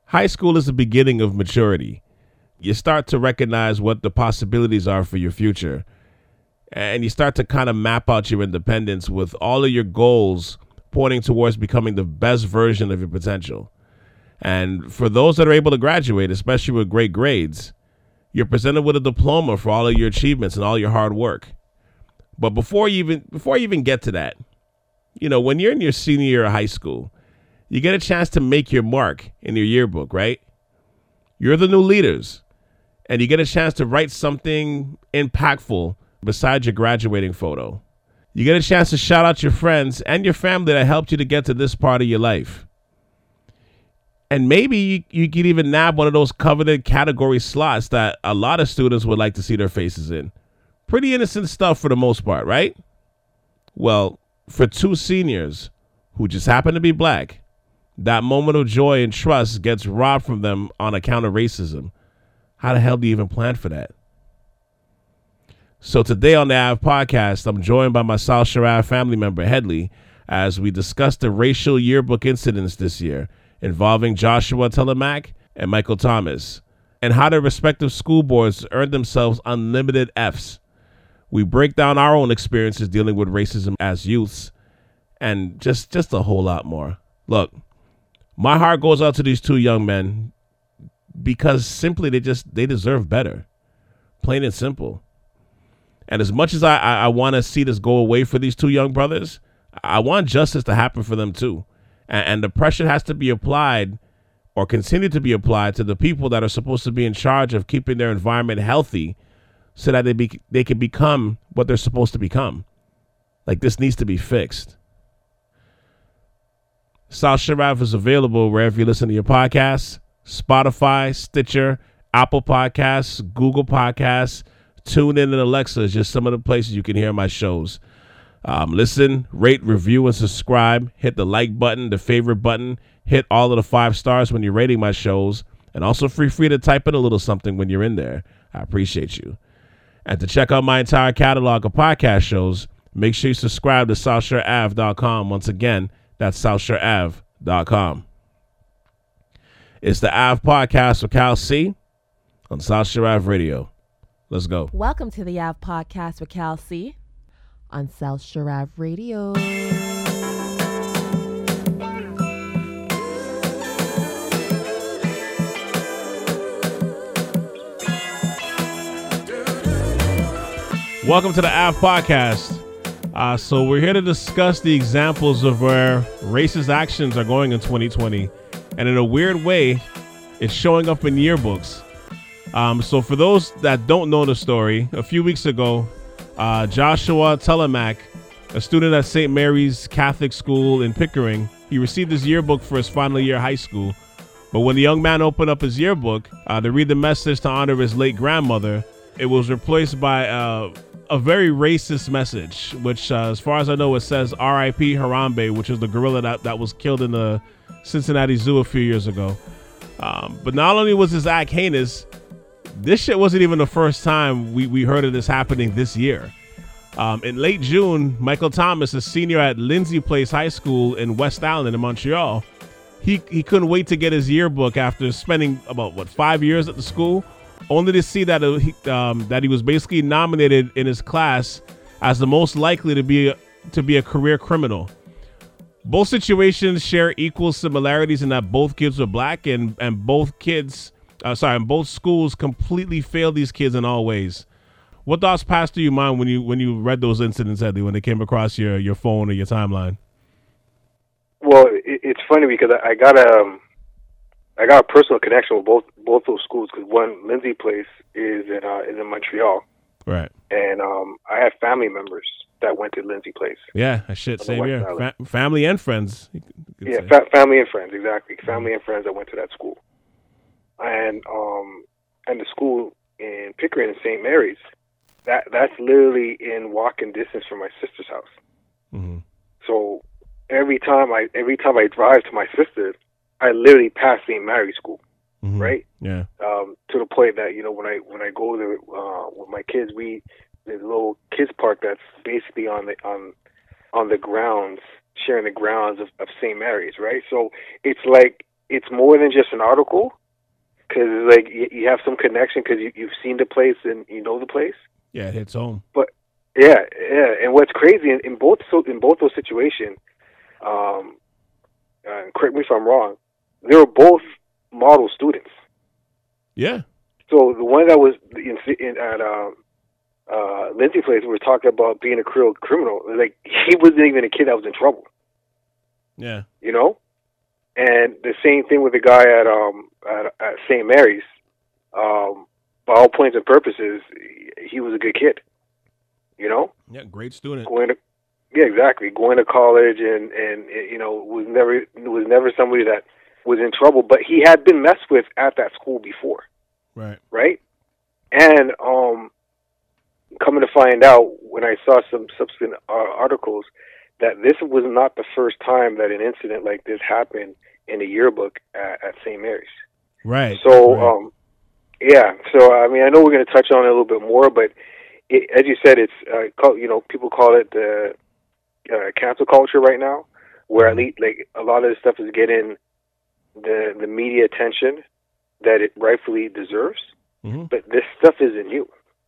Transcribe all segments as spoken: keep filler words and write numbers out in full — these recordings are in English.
High school is the beginning of maturity. You start to recognize what the possibilities are for your future. And you start to kind of map out your independence with all of your goals pointing towards becoming the best version of your potential. And for those that are able to graduate, especially with great grades, you're presented with a diploma for all of your achievements and all your hard work. But before you even before you even get to that, you know, when you're in your senior year of high school, you get a chance to make your mark in your yearbook, right? You're the new leaders, and you get a chance to write something impactful beside your graduating photo. You get a chance to shout out your friends and your family that helped you to get to this part of your life. And maybe you, you could even nab one of those coveted category slots that a lot of students would like to see their faces in. Pretty innocent stuff for the most part, right? Well, for two seniors who just happen to be black, that moment of joy and trust gets robbed from them on account of racism. How the hell do you even plan for that? So today on the A V podcast, I'm joined by my South Shore Ave family member, Headley, as we discuss the racial yearbook incidents this year involving Joshua Telemaque and Michael Thomas, and how their respective school boards earned themselves unlimited Fs. We break down our own experiences dealing with racism as youths, and just, just a whole lot more. Look, my heart goes out to these two young men because simply they just, they deserve better. Plain and simple. And as much as I, I, I want to see this go away for these two young brothers, I want justice to happen for them too. And, and the pressure has to be applied or continue to be applied to the people that are supposed to be in charge of keeping their environment healthy so that they be, they can become what they're supposed to become. Like, this needs to be fixed. South Shore Ave is available wherever you listen to your podcasts: Spotify, Stitcher, Apple Podcasts, Google Podcasts, TuneIn, and Alexa is just some of the places you can hear my shows. Um, listen, rate, review, and subscribe. Hit the like button, the favorite button. Hit all of the five stars when you're rating my shows. And also feel free to type in a little something when you're in there. I appreciate you. And to check out my entire catalog of podcast shows, make sure you subscribe to South Shore Ave dot com. Once again, that's South Shore Ave dot com. It's the A V podcast with Cal C on South Shore Ave Radio. Let's go. Welcome to the A V podcast with Cal C on South Shore Ave Radio. Welcome to the A V podcast. Uh, so we're here to discuss the examples of where racist actions are going in twenty twenty. And in a weird way, it's showing up in yearbooks. Um, so for those that don't know the story, a few weeks ago, uh, Joshua Telemaque, a student at Saint Mary's Catholic School in Pickering, he received his yearbook for his final year of high school. But when the young man opened up his yearbook uh, to read the message to honor his late grandmother, it was replaced by uh, a very racist message, which, uh, as far as I know, it says R I P Harambe, which is the gorilla that, that was killed in the Cincinnati Zoo a few years ago. Um, but not only was this act heinous, this shit wasn't even the first time we, we heard of this happening this year. Um, in late June, Michael Thomas, a senior at Lindsay Place High School in West Island in Montreal, he, he couldn't wait to get his yearbook after spending about, what, five years at the school, only to see that, uh, he, um, that he was basically nominated in his class as the most likely to be, to be a career criminal. Both situations share equal similarities in that both kids were black and, and both kids... Uh, sorry, and both schools completely failed these kids in all ways. What thoughts passed through your mind when you when you read those incidents, Eddie, when they came across your, your phone or your timeline? Well, it, it's funny because I, I got a um, I got a personal connection with both both those schools because one, Lindsay Place, is in uh, is in Montreal, right? And um, I have family members that went to Lindsay Place. Yeah, shit, same here. Fa- family and friends. Yeah, fa- family and friends, exactly. Family and friends that went to that school. And um and the school in Pickering and Saint Mary's, that that's literally in walking distance from my sister's house. Mm-hmm. So every time I every time I drive to my sister, I literally pass Saint Mary's School, mm-hmm. right? Yeah. Um, to the point that you know when I when I go there uh, with my kids, we there's a little kids park that's basically on the on on the grounds, sharing the grounds of, of Saint Mary's, right? So it's like it's more than just an article, because like you, you have some connection because you, you've seen the place and you know the place. Yeah, it hits home. But yeah, yeah, and what's crazy in, in both so in both those situations, um, uh, correct me if I'm wrong, they were both model students. Yeah. So the one that was in, in at um, uh, Lindsay Place, we were talking about being a real criminal. Like he wasn't even a kid that was in trouble. Yeah. You know, and the same thing with the guy at um at, at Saint Mary's. Um, by all points and purposes, he was a good kid. You know. Yeah, great student. Going to, yeah, exactly. Going to college and, and you know was never was never somebody that was in trouble, but he had been messed with at that school before. Right. Right. And um, coming to find out when I saw some subsequent uh, articles that this was not the first time that an incident like this happened in a yearbook at, at Saint Mary's. Right. So, right. um, yeah. So I mean, I know we're going to touch on it a little bit more, but it, as you said, it's uh, call, you know people call it the uh, cancel culture right now, where at least like a lot of this stuff is getting the the media attention that it rightfully deserves. Mm-hmm. But this stuff isn't new.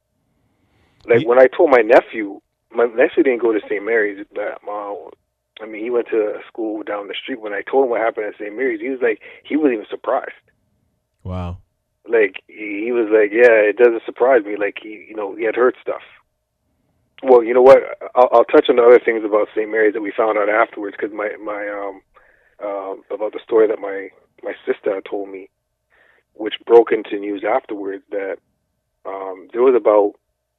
Like Ye- when I told my nephew, my nephew didn't go to Saint Mary's, but uh, I mean he went to a school down the street. When I told him what happened at Saint Mary's, he was like, he wasn't even surprised. Wow. Like he, he was like, yeah, it doesn't surprise me. Like he, you know, he had heard stuff. Well, you know what? I'll, I'll touch on the other things about Saint Mary's that we found out afterwards, because my my um um about the story that my my sister had told me, which broke into news afterwards, that um there was about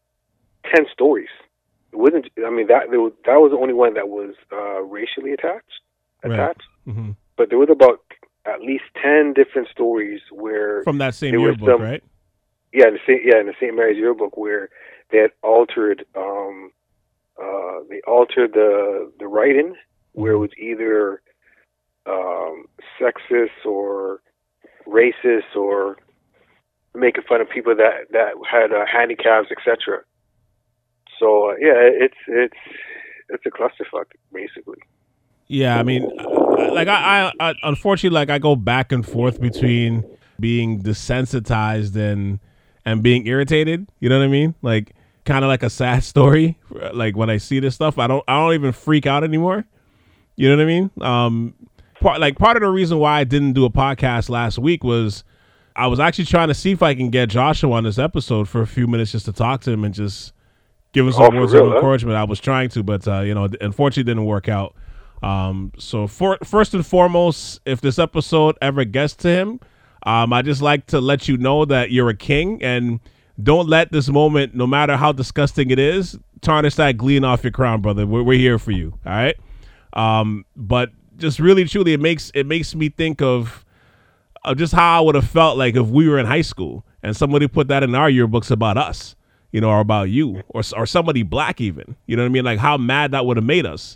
ten stories. It wasn't. I mean that there was, that was the only one that was uh, racially attached attached. Right. Mm-hmm. But there was about at least ten different stories where From that same there was yearbook, some- right? Yeah, in the Saint, yeah, in the Saint Mary's yearbook, where they had altered, um, uh, they altered the the writing, where it was either um, sexist or racist or making fun of people that that had uh, handicaps, et cetera. So uh, yeah, it's it's it's a clusterfuck, basically. Yeah, I mean, I- like I, I, I, unfortunately, like I go back and forth between being desensitized and and being irritated. You know what I mean? Like, kind of like a sad story. Like when I see this stuff, I don't, I don't even freak out anymore. You know what I mean? Um, part, like part of the reason why I didn't do a podcast last week was I was actually trying to see if I can get Joshua on this episode for a few minutes just to talk to him and just give him some Oh, for words real, of huh? encouragement. I was trying to, but uh, you know, unfortunately, it didn't work out. Um, so for, first and foremost, if this episode ever gets to him, um, I just like to let you know that you're a king, and don't let this moment, no matter how disgusting it is, tarnish that gleam off your crown, brother. We're, we're here for you. All right. Um, but just really, truly, it makes, it makes me think of, of just how I would have felt like if we were in high school and somebody put that in our yearbooks about us, you know, or about you, or, or somebody black even, you know what I mean? Like how mad that would have made us.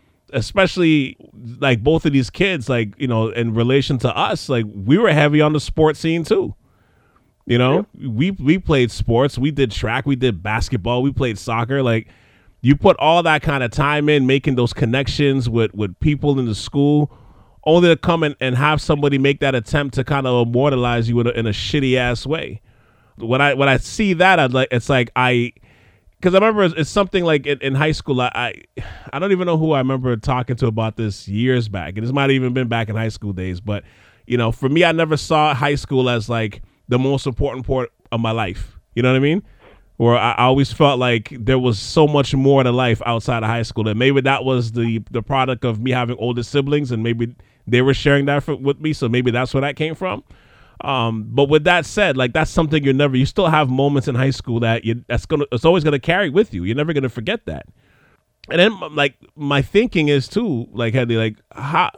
Especially like both of these kids, like, you know, in relation to us, like we were heavy on the sports scene too. You know, yeah. we we played sports, we did track, we did basketball, we played soccer. Like you put all that kind of time in making those connections with, with people in the school, only to come in and have somebody make that attempt to kind of immortalize you in a, in a shitty ass way. When I when I see that, I'd like it's like I. Because I remember it's, it's something like in, in high school, I, I I don't even know who I remember talking to about this years back. And this might have even been back in high school days. But, you know, for me, I never saw high school as like the most important part of my life. You know what I mean? Where I, I always felt like there was so much more to life outside of high school. And maybe that was the, the product of me having older siblings, and maybe they were sharing that for, with me. So maybe that's where that came from. Um, but with that said, like that's something you're never, you still have moments in high school that you, that's going to, it's always going to carry with you. You're never going to forget that. And then like my thinking is too, like, Hedley, like how,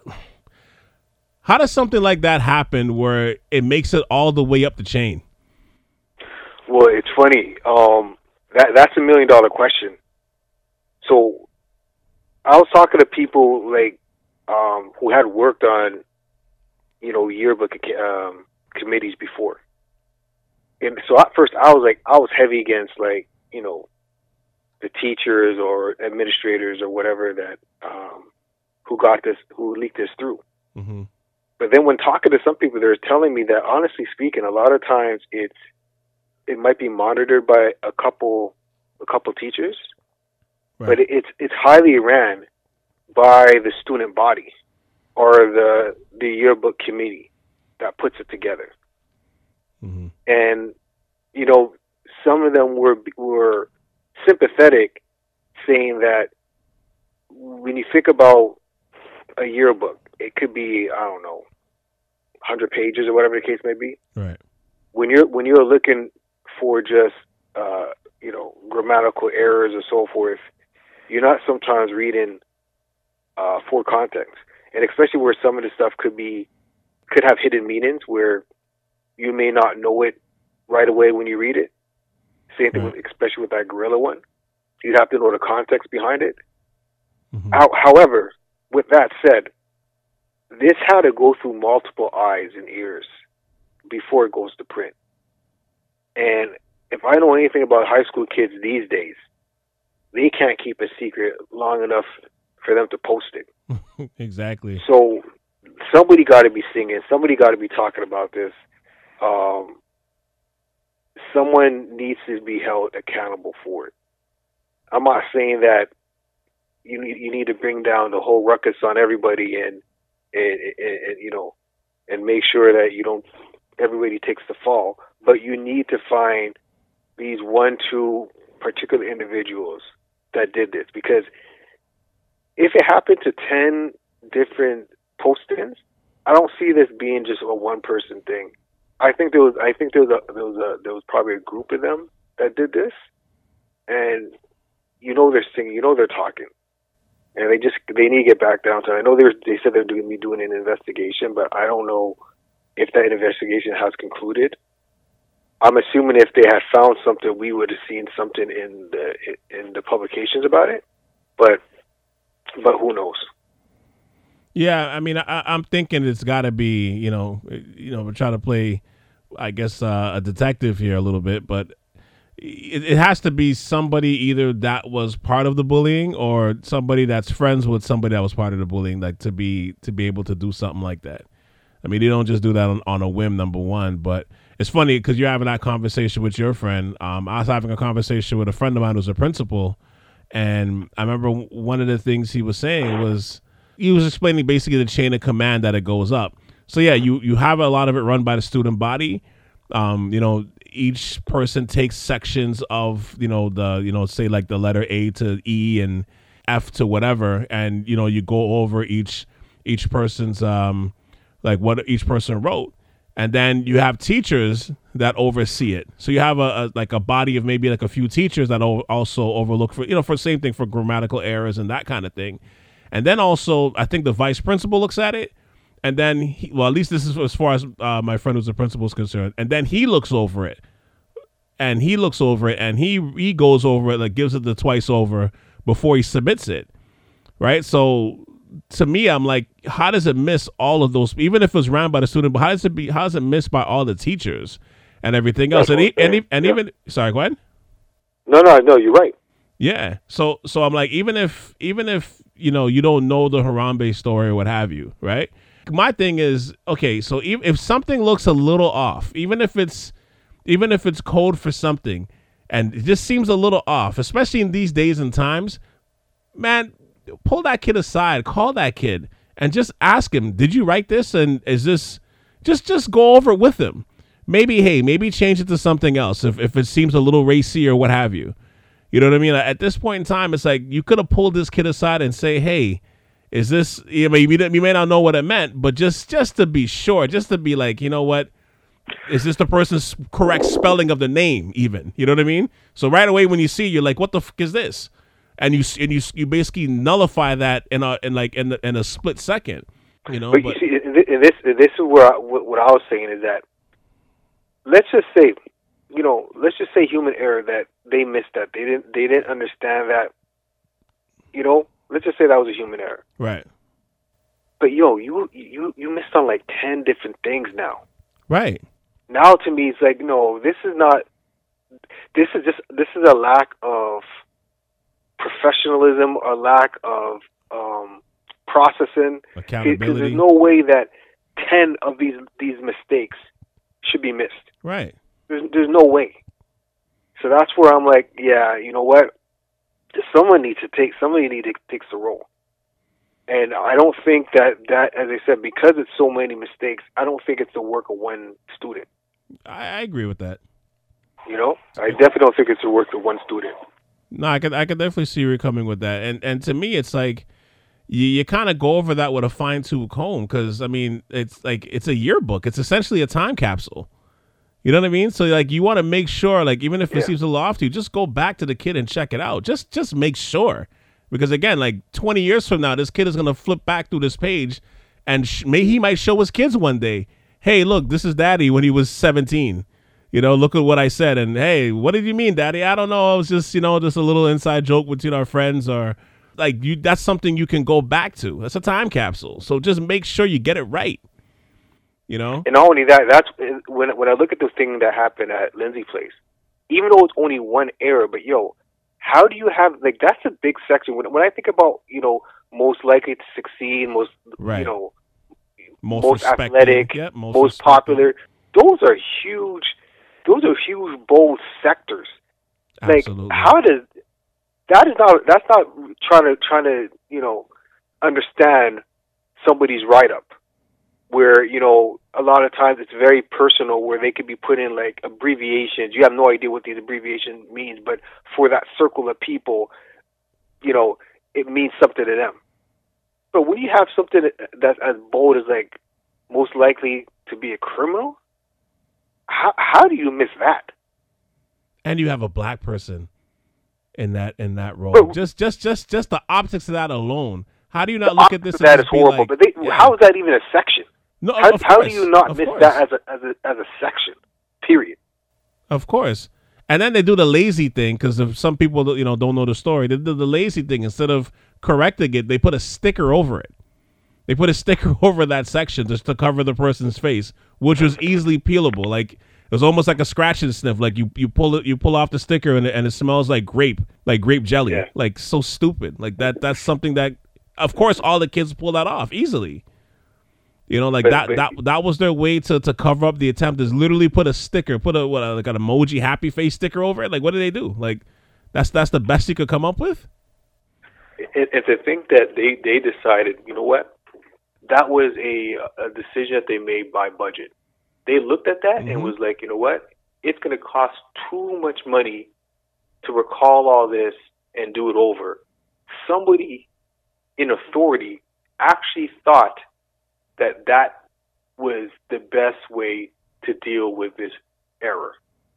how does something like that happen where it makes it all the way up the chain? Well, it's funny. Um, that that's a million dollar question. So I was talking to people like, um, who had worked on, you know, yearbook, um, committees before. And so at first I was like, I was heavy against like, you know, the teachers or administrators or whatever that, um, who got this, who leaked this through. Mm-hmm. But then when talking to some people, they're telling me that, honestly speaking, a lot of times it's it might be monitored by a couple a couple teachers, right. but it's it's highly ran by the student body or the the yearbook committee that puts it together. Mm-hmm. And you know, some of them were were sympathetic, saying that when you think about a yearbook, it could be, I don't know, one hundred pages or whatever the case may be. Right. When you're when you're looking for just uh, you know, grammatical errors or so forth, you're not sometimes reading uh, for context, and especially where some of the stuff could be could have hidden meanings where you may not know it right away when you read it. Same thing, right. with, especially with that gorilla one. You'd have to know the context behind it. Mm-hmm. How, however, with that said, this had to go through multiple eyes and ears before it goes to print. And if I know anything about high school kids these days, they can't keep a secret long enough for them to post it. Exactly. So somebody got to be singing. Somebody got to be talking about this. Um, someone needs to be held accountable for it. I'm not saying that you need you need to bring down the whole ruckus on everybody and and, and, and you know and make sure that you don't everybody takes the fall, but you need to find these one, two particular individuals that did this, because if it happened to ten different postings, I don't see this being just a one person thing. I think there was I think there was a, there was a there was probably a group of them that did this, and you know they're singing, you know they're talking, and they just they need to get back down to it. I know they were, they said they're going to be doing an investigation, but I don't know if that investigation has concluded. I'm assuming if they had found something, we would have seen something in the in the publications about it, but but who knows? Yeah, I mean, I, I'm thinking it's got to be, you know, you know, we're trying to play, I guess, uh, a detective here a little bit, but it, it has to be somebody either that was part of the bullying or somebody that's friends with somebody that was part of the bullying, like to be to be able to do something like that. I mean, you don't just do that on, on a whim, number one, but it's funny because you're having that conversation with your friend. Um, I was having a conversation with a friend of mine who's a principal, and I remember one of the things he was saying was, he was explaining basically the chain of command that it goes up. So yeah, you, you have a lot of it run by the student body. Um, you know, each person takes sections of, you know, the, you know, say like the letter A to E and F to whatever. And, you know, you go over each, each person's, um, like what each person wrote. And then you have teachers that oversee it. So you have a, a like a body of maybe like a few teachers that o- also overlook for, you know, for the same thing for grammatical errors and that kind of thing. And then also, I think the vice principal looks at it, and then, he, well, at least this is as far as uh, my friend who's the principal is concerned. And then he looks over it, and he looks over it, and he he goes over it, like gives it the twice over before he submits it, right? So to me, I'm like, how does it miss all of those? Even if it was ran by the student, but how does it be? How does it miss by all the teachers and everything else? And he, and, he, and yeah. even sorry, go ahead. No, no, no, you're right. Yeah. So so I'm like, even if even if you know you don't know the Harambe story or what have you, right? My thing is, okay, so if, if something looks a little off, even if it's even if it's code for something, and it just seems a little off, especially in these days and times, man, pull that kid aside, call that kid, and just ask him, did you write this? And is this just just go over it with him? Maybe, hey, maybe change it to something else if if it seems a little racy or what have you. You know what I mean? At this point in time, it's like you could have pulled this kid aside and say, hey, is this, you know, you, you may not know what it meant, but just, just to be sure, just to be like, you know what, is this the person's correct spelling of the name even? You know what I mean? So right away when you see it, you're like, what the fuck is this? And you and you you basically nullify that in a in like in, the, in a split second. You know, but, but you see, this this is where I, what I was saying is that, let's just say, you know, let's just say human error, that they missed that. They didn't they didn't understand that, you know, let's just say that was a human error. Right. But yo, you you you missed on like ten different things now. Right. Now to me it's like, no, this is not this is just this is a lack of professionalism, a lack of um processing. Accountability. Because there's no way that ten of these these mistakes should be missed. Right. There's there's no way. So that's where I'm like, yeah, you know what? Someone needs to take somebody needs to take the role. And I don't think that, that, as I said, because it's so many mistakes, I don't think it's the work of one student. I, I agree with that. You know, I definitely don't think it's the work of one student. No, I could I could definitely see where you're coming with that. And and to me, it's like you, you kind of go over that with a fine tooth comb because I mean, it's like it's a yearbook. It's essentially a time capsule. You know what I mean? So like you want to make sure, like even if it Yeah. seems a little off to you, just go back to the kid and check it out. Just just make sure. Because again, like twenty years from now, this kid is going to flip back through this page and sh- may he might show his kids one day, hey, look, this is daddy when he was seventeen. You know, look at what I said. And hey, what did you mean, daddy? I don't know. It was just, you know, just a little inside joke between our friends or like you. That's something you can go back to. That's a time capsule. So just make sure you get it right. You know? And not only that, that's when when I look at the thing that happened at Lindsay Place, even though it's only one error, but yo, how do you have, like, that's a big section. When, when I think about, you know, most likely to succeed, most, Right. you know, Most, most respected. athletic, Yep, most, most respected. popular, those are huge, those are huge, bold sectors. Absolutely. Like, how does, that is not, that's not trying to, trying to, you know, understand somebody's write-up. Where, you know, a lot of times it's very personal where they could be put in like abbreviations. You have no idea what these abbreviations means, but for that circle of people, you know, it means something to them. But when you have something that's as bold as like most likely to be a criminal, how how do you miss that? And you have a black person in that in that role. But- just just just just the optics of that alone. How do you not The look at this? optics of and that is just be horrible. like, but they, yeah. how is that even a section? No, How, of how course, do you not of miss course. that as a as a as a section? Period. Of course. And then they do the lazy thing because if some people you know don't know the story, they do the lazy thing instead of correcting it, they put a sticker over it. They put a sticker over that section just to cover the person's face, which was easily peelable. Like it was almost like a scratch and sniff. Like you, you pull it, you pull off the sticker, and it, and it smells like grape, like grape jelly. Yeah. Like so stupid. Like that. That's something that, of course, all the kids pull that off easily. You know, like But- that, but- that that was their way to, to cover up the attempt is literally put a sticker, put a what like an emoji happy face sticker over it. Like what did they do? Like that's that's the best you could come up with? And, and to think that they, they decided, you know what, that was a, a decision that they made by budget. They looked at that Mhm. and was like, you know what, it's going to cost too much money to recall all this and do it over. Somebody in authority actually thought that that was the best way to deal with this error.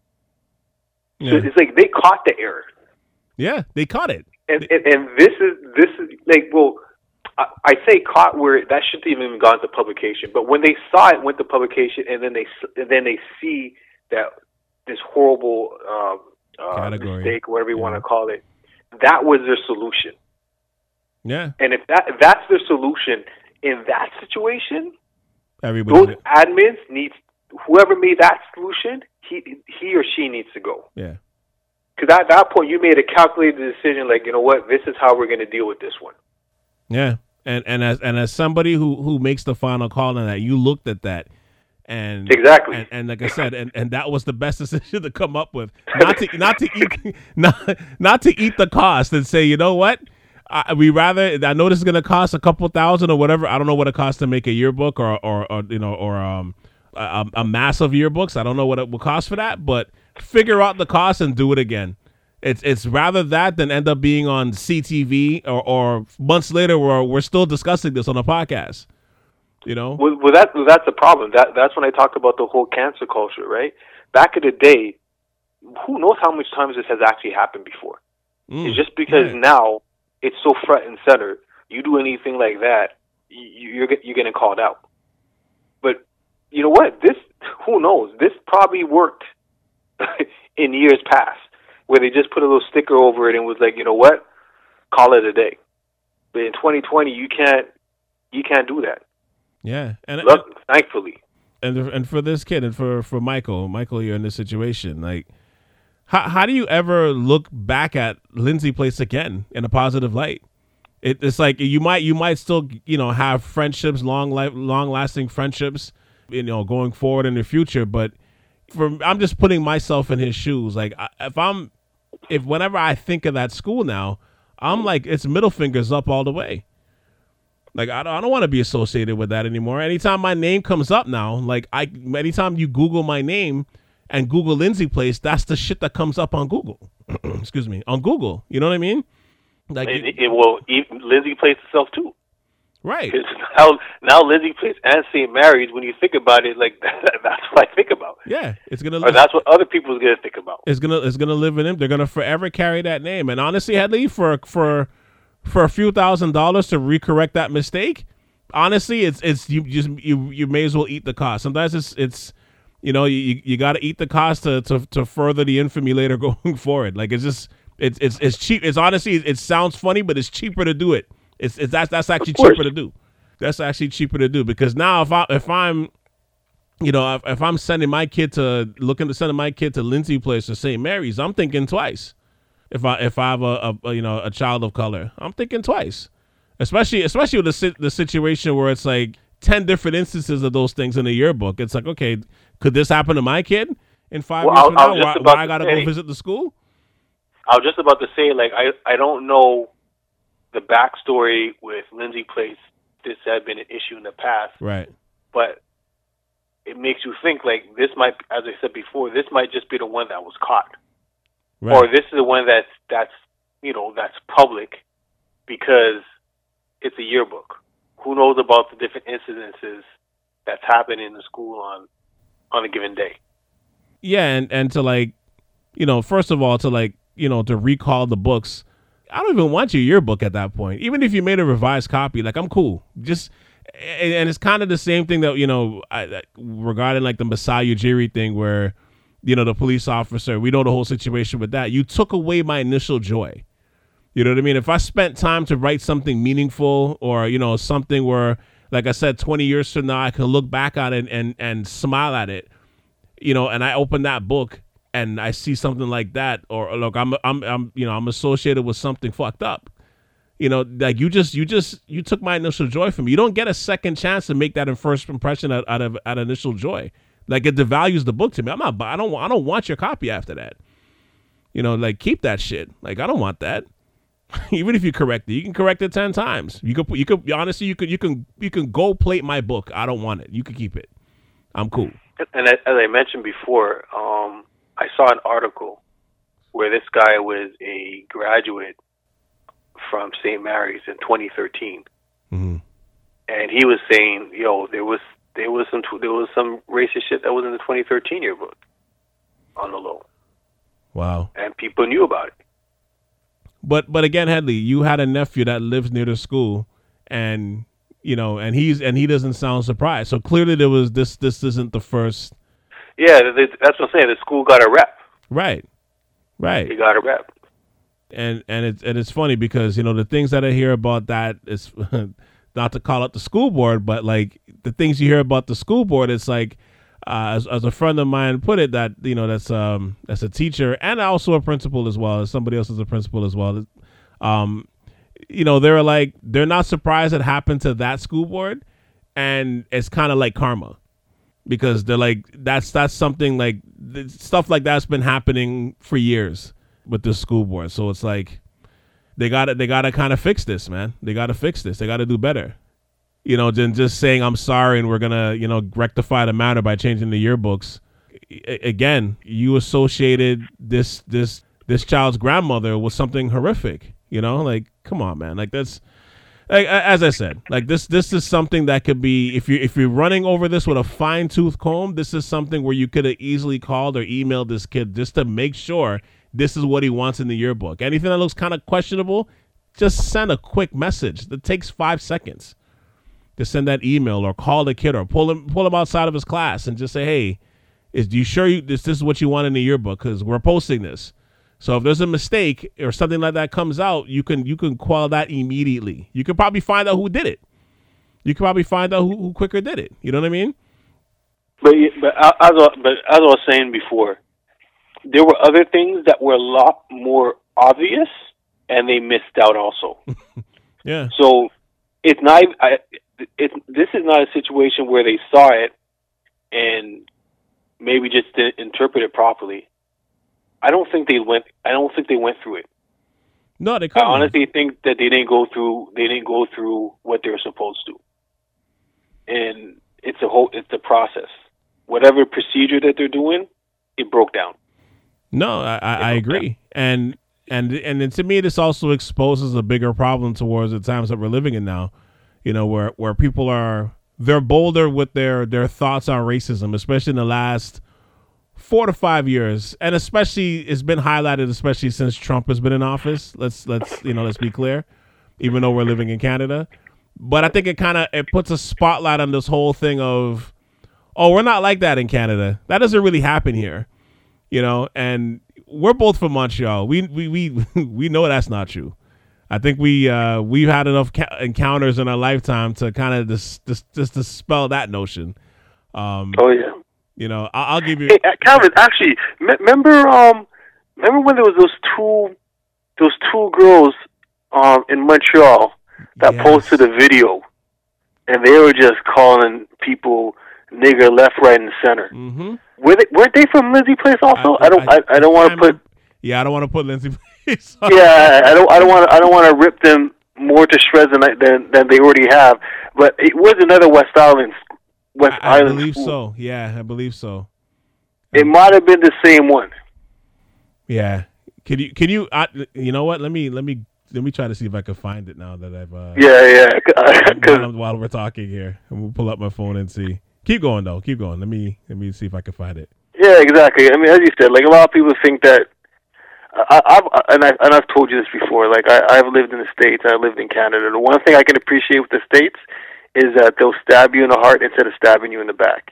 So Yeah. it's like they caught the error. Yeah, they caught it. And, and and this is this is like well, I, I say caught where that shouldn't even have gone to publication. But when they saw it went to publication, and then they s- and then they see that this horrible um, uh, Category. mistake, whatever you Yeah. want to call it, that was their solution. Yeah, And if that if that's their solution in that situation, everybody. those admins needs whoever made that solution, he he or she needs to go. Yeah, Because at that point, you made a calculated decision, like, you know what, this is how we're going to deal with this one. yeah. And and as and as somebody who who makes the final call on that, you looked at that. And Exactly. and, and like I said, and, and that was the best decision to come up with. Not to not to eat not not to eat the cost and say, you know what, I, we rather. I know this is going to cost a couple thousand or whatever. I don't know what it costs to make a yearbook or or, or you know or um a, a mass of yearbooks. I don't know what it will cost for that, but figure out the cost and do it again. It's it's rather that than end up being on C T V or, or months later where we're still discussing this on a podcast. You know? Well, well, that, well, that's the problem. That That's when I talk about the whole cancer culture, right? Back in the day, who knows how much times this has actually happened before? Mm, It's just because right. now it's so front and center. You do anything like that, you, you're get- you're getting called out. But you know what? This who knows? This probably worked in years past, where they just put a little sticker over it and was like, you know what, call it a day. But in twenty twenty, you can't you can't do that. Yeah, and Look, thankfully. and and for this kid and for for Michael, Michael, you're in this situation. Like, how how do you ever look back at Lindsay Place again in a positive light? It, it's like you might you might still you know have friendships, long life, long lasting friendships, you know, going forward in the future. But for I'm just putting myself in his shoes. Like if I'm if whenever I think of that school now, I'm like it's middle fingers up all the way. Like I don't I don't want to be associated with that anymore. Anytime my name comes up now, like I anytime you Google my name and Google Lindsay Place, that's the shit that comes up on Google. Excuse me, on Google. You know what I mean? Like it, it, well, even Lindsay Place itself too, right? Now, now Lindsay Place and Saint Mary's. When you think about it, like that, that's what I think about. Yeah, it's gonna. Or that's what other people are gonna think about. It's gonna. It's gonna live in them. They're gonna forever carry that name. And honestly, Headley, for for for a few thousand dollars to recorrect that mistake, honestly, it's it's you just you you may as well eat the cost. Sometimes it's it's you know you you got to eat the cost to, to to further the infamy later going forward. Like it's just. It's it's it's cheap. It's honestly it sounds funny, but it's cheaper to do it. It's it's that's that's actually cheaper to do. That's actually cheaper to do because now if I if I'm, you know, if, if I'm sending my kid to looking to send my kid to Lindsay Place or Saint Mary's, I'm thinking twice. If I if I have a, a you know a child of color, I'm thinking twice. Especially especially with the the situation where it's like ten different instances of those things in the yearbook. It's like okay, could this happen to my kid in five well, years I'll, from now? Why, why I gotta say, go visit the school? I was just about to say, like, I, I don't know the backstory with Lindsay Place. This had been an issue in the past. Right. But it makes you think, like, this might, as I said before, this might just be the one that was caught. Right. Or this is the one that's, that's, you know, that's public because it's a yearbook. Who knows about the different incidences that's happened in the school on, on a given day? Yeah, and, and to, like, you know, first of all, to, like, you know, to recall the books. I don't even want your yearbook at that point. Even if you made a revised copy, like I'm cool. Just and, and it's kind of the same thing that, you know, I, regarding like the Masai Ujiri thing where, you know, the police officer, we know the whole situation with that. You took away my initial joy. You know what I mean? If I spent time to write something meaningful or, you know, something where, like I said, twenty years from now, I can look back at it and, and smile at it, you know, and I open that book and I see something like that, or look, I'm, I'm, I'm, you know, I'm associated with something fucked up. You know, like you just, you just, you took my initial joy from me. You don't get a second chance to make that in first impression out, out of, out of initial joy. Like it devalues the book to me. I'm not, I don't, I don't want your copy after that. You know, like keep that shit. Like I don't want that. Even if you correct it, you can correct it ten times. You could, you could, honestly, you could, you can, you can gold plate my book. I don't want it. You can keep it. I'm cool. And as I mentioned before, um. I saw an article where this guy was a graduate from Saint Mary's in twenty thirteen, mm-hmm. and he was saying, "Yo, there was there was some there was some racist shit that was in the twenty thirteen yearbook on the low." Wow! And people knew about it. But but again, Headley, you had a nephew that lives near the school, and you know, and he's and he doesn't sound surprised. So clearly, there was this. This isn't the first. Yeah, that's what I'm saying. The school got a rep. Right, right. He got a rep. And and it's and it's funny because you know the things that I hear about that is not to call it the school board, but like the things you hear about the school board, it's like uh, as as a friend of mine put it that you know that's um that's a teacher and also a principal as well as somebody else is a principal as well. Um, you know they're like they're not surprised it happened to that school board, and it's kind of like karma. Because they're like, that's that's something like stuff like that's been happening for years with this school board. So it's like they got to they got to kind of fix this, man. They got to fix this. They got to do better. You know, than just saying I'm sorry and we're gonna you know rectify the matter by changing the yearbooks. I, again, you associated this this this child's grandmother with something horrific. You know, like come on, man. Like that's. Like, as I said, like this, this is something that could be if you if you're running over this with a fine tooth comb. This is something where you could have easily called or emailed this kid just to make sure this is what he wants in the yearbook. Anything that looks kind of questionable, just send a quick message. That takes five seconds to send that email or call the kid or pull him pull him outside of his class and just say, hey, is you sure you, this this is what you want in the yearbook? Because we're posting this. So if there's a mistake or something like that comes out, you can you can quell that immediately. You can probably find out who did it. You can probably find out who, who quicker did it. You know what I mean? But but as I, but as I was saying before, there were other things that were a lot more obvious, and they missed out also. Yeah. So it's not. I, it's this is not a situation where they saw it and maybe just didn't interpret it properly. I don't think they went. I don't think they went through it. No, they I couldn't. honestly think that they didn't go through. They didn't go through what they were supposed to. And it's a whole. It's a process. Whatever procedure that they're doing, it broke down. No, I, I, I agree, and and and then to me, this also exposes a bigger problem towards the times that we're living in now. You know, where where people are they're bolder with their their thoughts on racism, especially in the last four to five years, and especially it's been highlighted, especially since Trump has been in office. Let's let's you know let's be clear, even though we're living in Canada, but I think it kind of it puts a spotlight on this whole thing of, oh, we're not like that in Canada. That doesn't really happen here, you know. And we're both from Montreal. We we we we know that's not true. I think we uh, we've had enough ca- encounters in our lifetime to kind of dis- dis- just dispel that notion. Um, Oh yeah. You know, I'll, I'll give you. Hey, uh, Calvin, actually, m- remember, um, remember when there was those two, those two girls, um, in Montreal that Yes. posted a video, and they were just calling people nigger left, right, and center. Mm-hmm. Were they, weren't they from Lindsay Place also? I, I- don't, I- I, I don't want to I'm- put. Yeah, I don't want to put Lindsay. Place on. Yeah, I don't, I don't want, I don't want to rip them more to shreds than, I- than than they already have. But it was another West Island, West I, I Island believe school. so. Yeah, I believe so. It might have been the same one. Yeah. Can you? Can you? I, you know what? Let me. Let me. Let me try to see if I can find it now that I've. Uh, Yeah, yeah. 'Cause- while, while we're talking here, and we'll pull up my phone and see. Keep going though. Keep going. Let me. Let me see if I can find it. Yeah, exactly. I mean, as you said, like a lot of people think that. I, I've and I and I've told you this before. Like I, I've lived in the States. I lived in Canada. The one thing I can appreciate with the States is that they'll stab you in the heart instead of stabbing you in the back.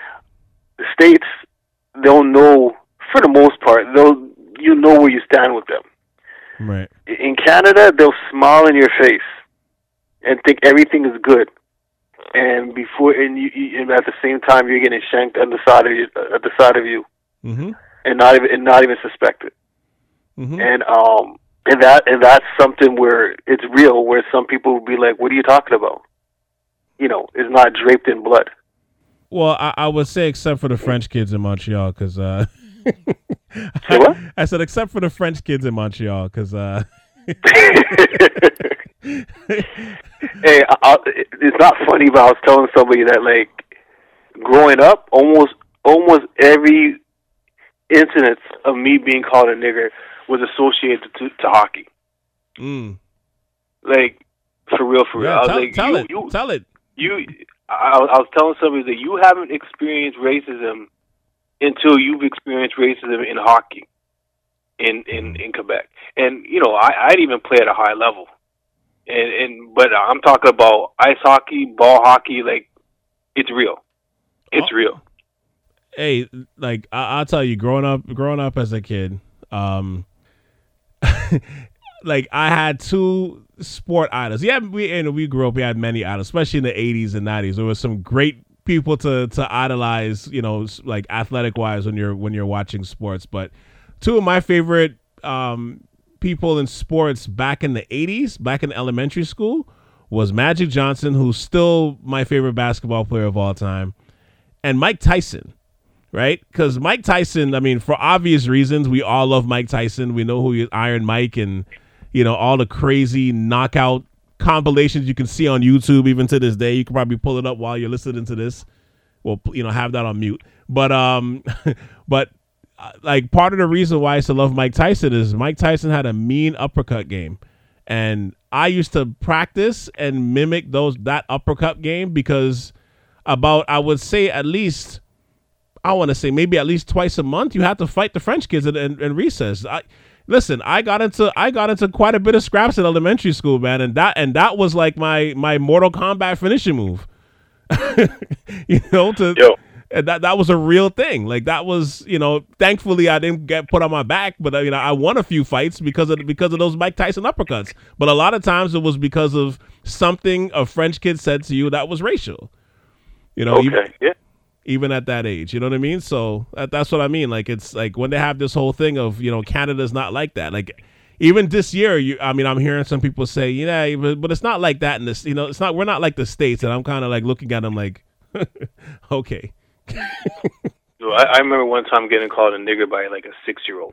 The States, they'll know for the most part. They'll you know where you stand with them. Right. In Canada, they'll smile in your face and think everything is good, and before and, you, you, and at the same time you're getting shanked on the side of you, at the side of you, Mm-hmm. and not even and not even suspect it. Mm-hmm. And um and that and that's something where it's real. Where some people will be like, "What are you talking about?" You know, it's not draped in blood. Well, I, I would say except for the French kids in Montreal, because uh, Say what? I said except for the French kids in Montreal, because uh, Hey, I, I, it's not funny, but I was telling somebody that like growing up, almost almost every incident of me being called a nigger was associated to, to hockey. mm, Like for real, for real. yeah, I was tell, like, tell you, it, you, tell it. you. I, I was telling somebody that you haven't experienced racism until you've experienced racism in hockey in in, in Quebec. And you know, I, I'd even play at a high level. And and but I'm talking about ice hockey, ball hockey. Like it's real. It's Oh. real. Hey, like I, I'll tell you, growing up, growing up as a kid, um, like I had two sport idols. Yeah, we and we grew up. We had many idols, especially in the eighties and nineties. There was some great people to to idolize. You know, s- like athletic wise when you're when you're watching sports. But two of my favorite um, people in sports back in the eighties, back in elementary school, was Magic Johnson, who's still my favorite basketball player of all time, and Mike Tyson. Right? Because Mike Tyson, I mean, for obvious reasons, we all love Mike Tyson. We know who he is, Iron Mike, and, you know, all the crazy knockout compilations you can see on YouTube even to this day. You can probably pull it up while you're listening to this. Well, you know, have that on mute. But, um, but uh, like, part of the reason why I used to love Mike Tyson is Mike Tyson had a mean uppercut game. And I used to practice and mimic those that uppercut game because about, I would say at least... I want to say maybe at least twice a month you have to fight the French kids in, in, in recess. I, listen, I got into I got into quite a bit of scraps in elementary school, man, and that and that was like my my Mortal Kombat finishing move. you know, to Yo. and that that was a real thing. Like that was, you know, thankfully I didn't get put on my back, but uh, you know, I won a few fights because of because of those Mike Tyson uppercuts. But a lot of times it was because of something a French kid said to you that was racial. You know, Okay. even, Yeah. even at that age, you know what I mean? So that, that's what I mean. Like, it's like when they have this whole thing of, you know, Canada's not like that. Like, even this year, you, I mean, I'm hearing some people say, yeah, but, but it's not like that in this, you know, it's not, we're not like the States. And I'm kind of like looking at them like, okay. So I, I remember one time getting called a nigger by like a six-year-old.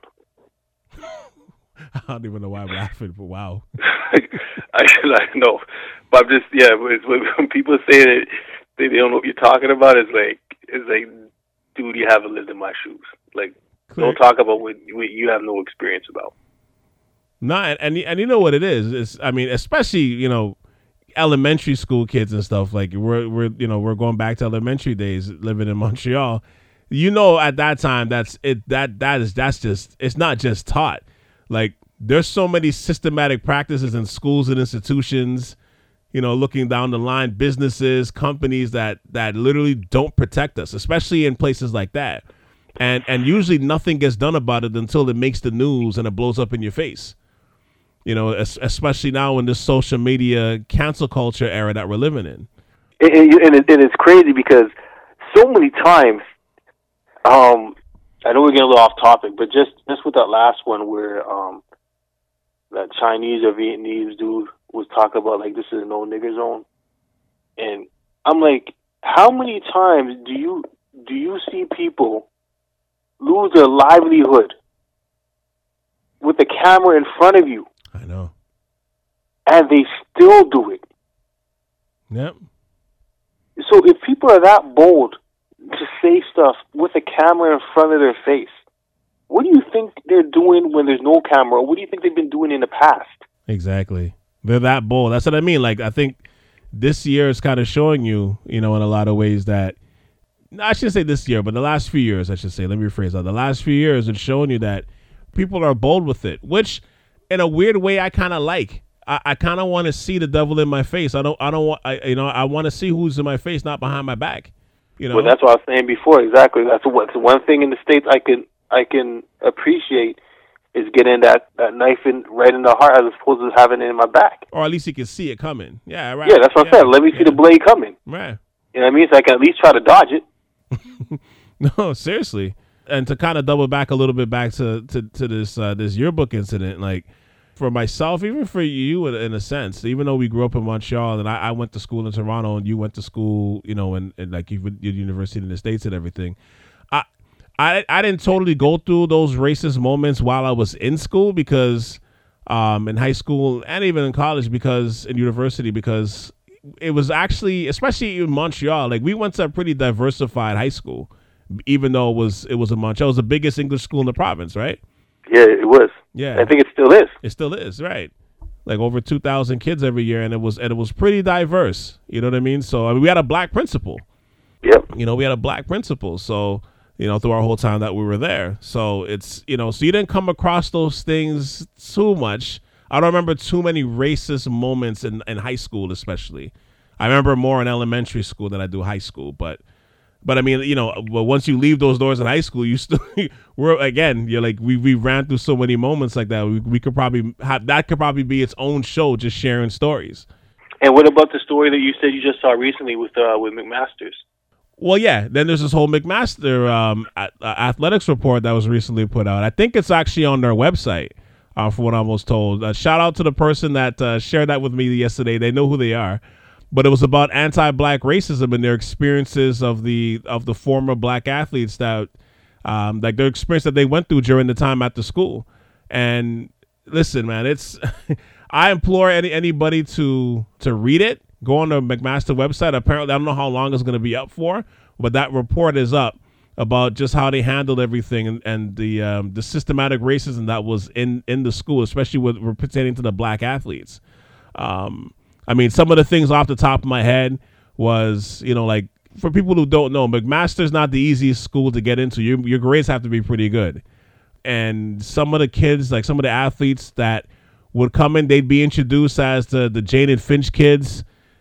I don't even know why I'm laughing, but wow. I, I know. But I'm just, yeah, when people say that they, they don't know what you're talking about, it's like, it's like, dude, you haven't lived in my shoes. Like, Clear. Don't talk about what, what you have no experience about. No, and, and and you know what it is? It's, I mean, especially, you know, elementary school kids and stuff. Like we're we're you know we're going back to elementary days living in Montreal. You know, at that time, that's it. That that is that's just it's not just taught. Like there's so many systematic practices in schools and institutions. You know, looking down the line, businesses, companies that that literally don't protect us, especially in places like that. And and usually nothing gets done about it until it makes the news and it blows up in your face. You know, especially now in this social media cancel culture era that we're living in. And, and, and it's crazy because so many times, um, I know we're getting a little off topic, but just, just with that last one where um, that Chinese or Vietnamese dude was talking about, like, this is a no nigger zone. And I'm like, how many times do you do you see people lose their livelihood with the camera in front of you? I know. And they still do it. Yep. So if people are that bold to say stuff with a camera in front of their face, what do you think they're doing when there's no camera? Or what do you think they've been doing in the past? Exactly. They're that bold. That's what I mean. Like, I think this year is kind of showing you, you know, in a lot of ways that, I shouldn't say this year, but the last few years, I should say, let me rephrase that. The last few years, it's showing you that people are bold with it, which in a weird way, I kind of like. I, I kind of want to see the devil in my face. I don't. I don't want. I, you know. I want to see who's in my face, not behind my back. You know. Well, that's what I was saying before. Exactly. That's what. One thing in the States I can I can appreciate is getting that, that knife in right in the heart as opposed to having it in my back. Or at least you can see it coming. Yeah. Right. Yeah. That's what yeah. I said. Let me yeah. see the blade coming. Right. You know what I mean? So I can at least try to dodge it. No, seriously. And to kind of double back a little bit back to to, to this uh, this yearbook incident, like for myself, even for you in, in a sense, even though we grew up in Montreal and I, I went to school in Toronto and you went to school, you know, and, and like you went to university in the States and everything, I, I I didn't totally go through those racist moments while I was in school because um, in high school and even in college because in university because it was actually, especially in Montreal, like we went to a pretty diversified high school. Even though it was it was in Montreal, it was the biggest English school in the province, right? Yeah, it was. Yeah, I think it still is. It still is, right? Like over two thousand kids every year, and it was and it was pretty diverse. You know what I mean? So I mean, we had a black principal. Yep. You know, we had a black principal. So you know, through our whole time that we were there, so it's you know, so you didn't come across those things too much. I don't remember too many racist moments in in high school, especially. I remember more in elementary school than I do high school, but. But I mean, you know, well, once you leave those doors in high school, you still, we're again, you're like, we we ran through so many moments like that. We, we could probably have, that could probably be its own show, just sharing stories. And what about the story that you said you just saw recently with uh, with McMaster's? Well, yeah, then there's this whole McMaster um, a- athletics report that was recently put out. I think it's actually on their website, uh, from what I was told. Uh, shout out to the person that uh, shared that with me yesterday. They know who they are. But it was about anti-black racism and their experiences of the of the former black athletes that, um, like their experience that they went through during the time at the school. And listen, man, it's I implore any anybody to to read it. Go on the McMaster website. Apparently, I don't know how long it's going to be up for, but that report is up about just how they handled everything and, and the um, the systematic racism that was in in the school, especially with pertaining to the black athletes. Um, I mean, some of the things off the top of my head was, you know, like for people who don't know, McMaster's not the easiest school to get into. Your your grades have to be pretty good. And some of the kids, like some of the athletes that would come in, they'd be introduced as the the Jaden Finch kids.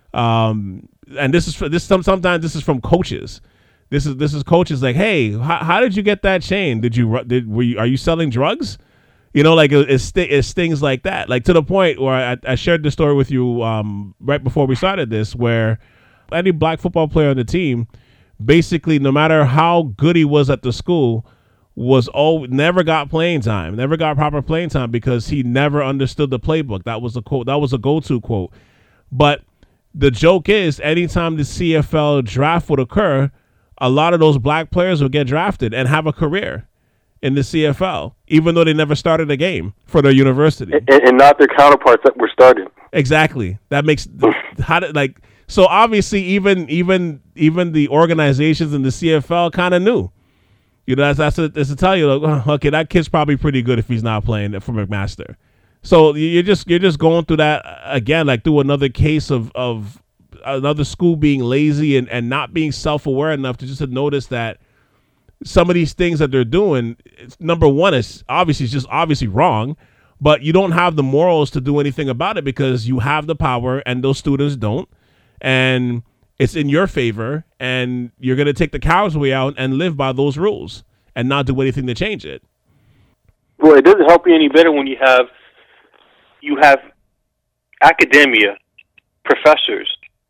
Um, and this is this some sometimes this is from coaches. This is this is coaches like, hey, how, how did you get that chain? Did you did were you, are you selling drugs? You know, like it, it's, it's things like that, like to the point where I, I shared the story with you um, right before we started this, where any black football player on the team, basically, no matter how good he was at the school, was all never got playing time, never got proper playing time because he never understood the playbook. That was a quote. That was a go-to quote. But the joke is, anytime the C F L draft would occur, a lot of those black players would get drafted and have a career in the C F L, even though they never started a game for their university, and, and not their counterparts that were starting. Exactly. That makes how did like so obviously even even even the organizations in the C F L kind of knew. You know, that's that's to, that's to tell you, like, okay, that kid's probably pretty good if he's not playing for McMaster. So you're just you're just going through that again, like through another case of of another school being lazy and, and not being self-aware enough to just to notice that some of these things that they're doing, number one, is obviously it's just obviously wrong, but you don't have the morals to do anything about it because you have the power and those students don't, and it's in your favor, and you're going to take the coward's way out and live by those rules and not do anything to change it. Well, it doesn't help you any better when you have you have academia professors,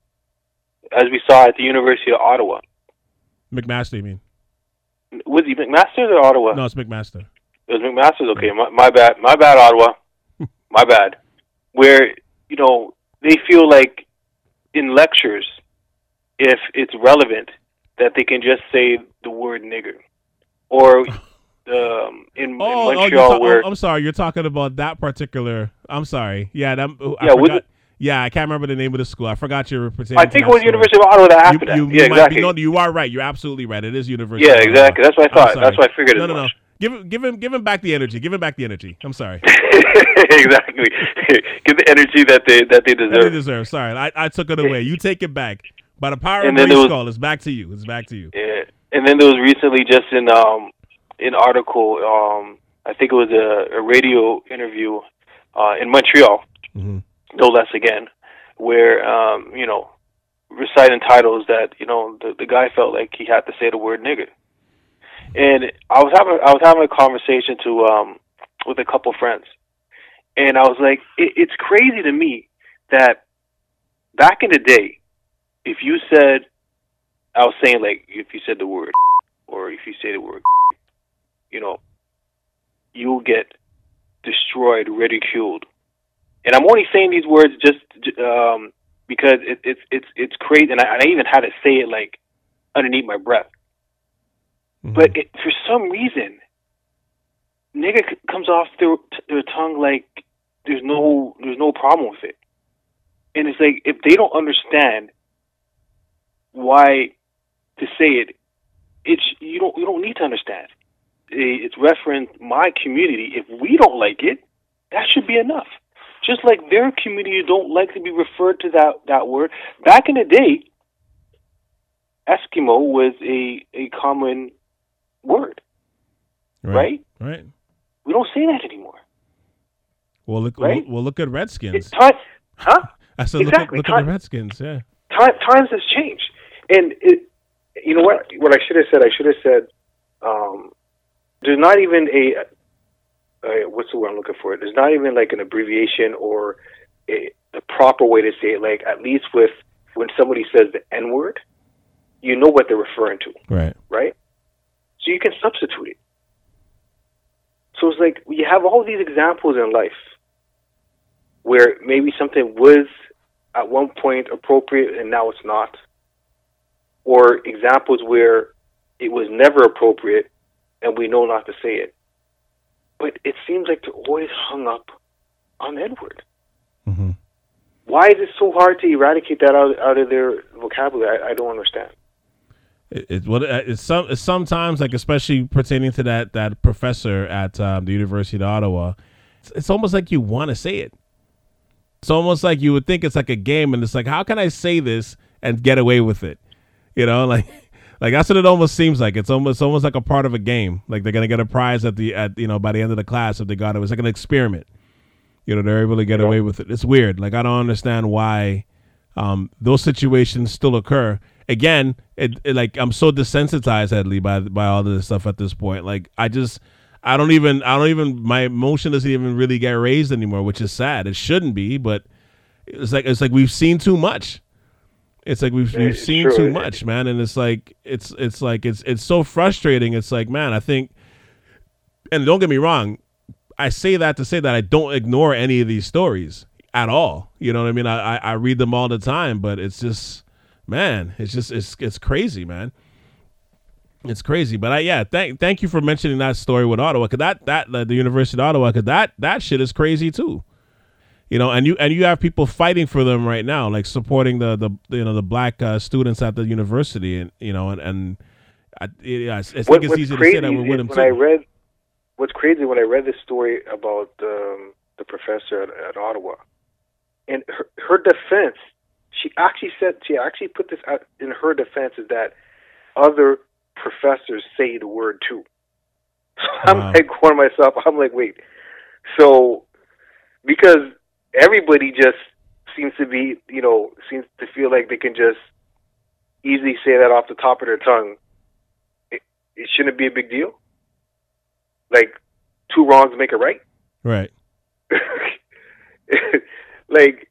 as we saw at the University of Ottawa. McMaster, you mean? Was he McMaster or Ottawa? No, it's McMaster. It was McMaster's. Okay, my, my bad. My bad, Ottawa. My bad. Where, you know, they feel like in lectures, if it's relevant, that they can just say the word nigger. Or um, in, oh, in Montreal, oh, talk, where... oh, I'm sorry, you're talking about that particular... I'm sorry. Yeah, that, I yeah, forgot. Yeah, I can't remember the name of the school. I forgot you were pertaining I think to it was story. University of Ottawa that after you, that. you, yeah, you exactly. Be, no, you are right. You're absolutely right. It is University Yeah, of Ottawa. exactly. That's what I thought. That's what I figured no, as no, much. No, Give him, give him, give him back the energy. Give him back the energy. I'm sorry. Exactly. Give the energy that they that they deserve. That they deserve. Sorry, I, I took it away. You take it back. By the power and of Grayskull, Skull, it's back to you. It's back to you. Yeah. And then there was recently just in um an article, um I think it was a, a radio interview uh, in Montreal, mm-hmm. no less again, where um you know reciting titles that you know the the guy felt like he had to say the word nigger. And I was having I was having a conversation to um with a couple friends, and I was like, it, it's crazy to me that back in the day, if you said, I was saying like if you said the word or if you say the word, you know, you'll get destroyed, ridiculed. And I'm only saying these words just um, because it, it's it's it's crazy, and I, I even had to say it like underneath my breath. Mm-hmm. But it, for some reason, nigga c- comes off their their tongue like there's no there's no problem with it, and it's like if they don't understand why to say it, it's you don't you don't need to understand. It's reference my community. If we don't like it, that should be enough. Just like their community don't like to be referred to that, that word. Back in the day, Eskimo was a, a common word, right? Right. right. We don't say that anymore. Well, look. Right? Well, look at Redskins. Time, huh? I said, exactly. look, at, look time, at the Redskins. Yeah. Time, times has changed, and it. You know what? What I should have said. I should have said. Um, there's not even a. Uh, what's the word I'm looking for? There's not even like an abbreviation or a, a proper way to say it. Like at least with when somebody says the N word, you know what they're referring to. Right. Right. So you can substitute it. So it's like you have all these examples in life where maybe something was at one point appropriate and now it's not, or examples where it was never appropriate and we know not to say it. But it seems like they're always hung up on Edward. Mm-hmm. Why is it so hard to eradicate that out, out of their vocabulary? I, I don't understand. It, it, well, it's, some, it's sometimes, like especially pertaining to that that professor at um, the University of Ottawa, it's, it's almost like you want to say it. It's almost like you would think it's like a game, and it's like, how can I say this and get away with it? You know, like like that's what it almost seems like. It's almost almost like a part of a game. Like they're gonna get a prize at the at you know by the end of the class if they got it. It's like an experiment. You know, they're able to get yeah. away with it. It's weird. Like I don't understand why um, those situations still occur. Again, it, it like I'm so desensitized, Headley, by by all of this stuff at this point. Like I just, I don't even, I don't even, my emotion doesn't even really get raised anymore, which is sad. It shouldn't be, but it's like it's like we've seen too much. It's like we've we've seen sure. too much, man, and it's like it's it's like it's it's so frustrating. It's like, man, I think and don't get me wrong, I say that to say that I don't ignore any of these stories at all. You know what I mean? I, I, I read them all the time, but it's just, man, it's just, it's, it's crazy, man. It's crazy. But I, yeah, thank, thank you for mentioning that story with Ottawa. Cause that, that, uh, the University of Ottawa, cause that, that shit is crazy too. You know, and you, and you have people fighting for them right now, like supporting the, the, you know, the black uh, students at the university, and, you know, and, and I, I, I think what, it's easy to say that we're with them when too. I read, what's crazy when I read this story about um, the professor at, at Ottawa, and her, her defense, she actually said, she actually put this out in her defense, is that other professors say the word too. So I'm Wow. like, going to myself, I'm like, wait, so, because everybody just seems to be, you know, seems to feel like they can just easily say that off the top of their tongue. It, it shouldn't be a big deal. Like, two wrongs make a right. Right. Like,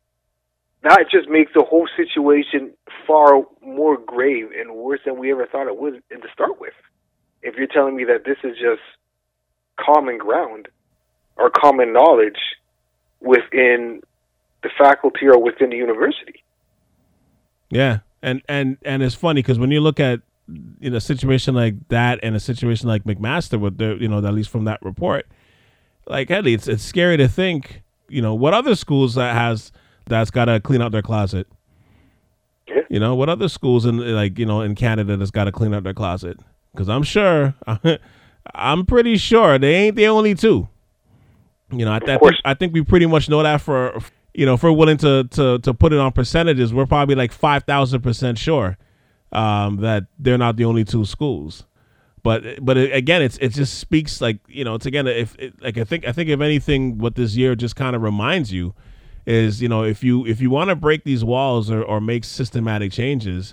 that just makes the whole situation far more grave and worse than we ever thought it would to start with. If you're telling me that this is just common ground or common knowledge within the faculty or within the university. Yeah. And, and, and it's funny because when you look at, in a situation like that and a situation like McMaster with the, you know, at least from that report, like, Eddie, it's, it's scary to think, you know, what other schools that has, that's got to clean out their closet. Yeah. You know, what other schools in, like, you know, in Canada that's got to clean out their closet? Because I'm sure, I'm pretty sure they ain't the only two. You know, I, th- I think I think we pretty much know that for, you know, if we're willing to to to put it on percentages, we're probably like five thousand percent sure um, that they're not the only two schools. But but it, again, it's it just speaks like, you know, it's again, if it, like I think I think if anything, what this year just kind of reminds you is, you know, if you if you want to break these walls or, or make systematic changes,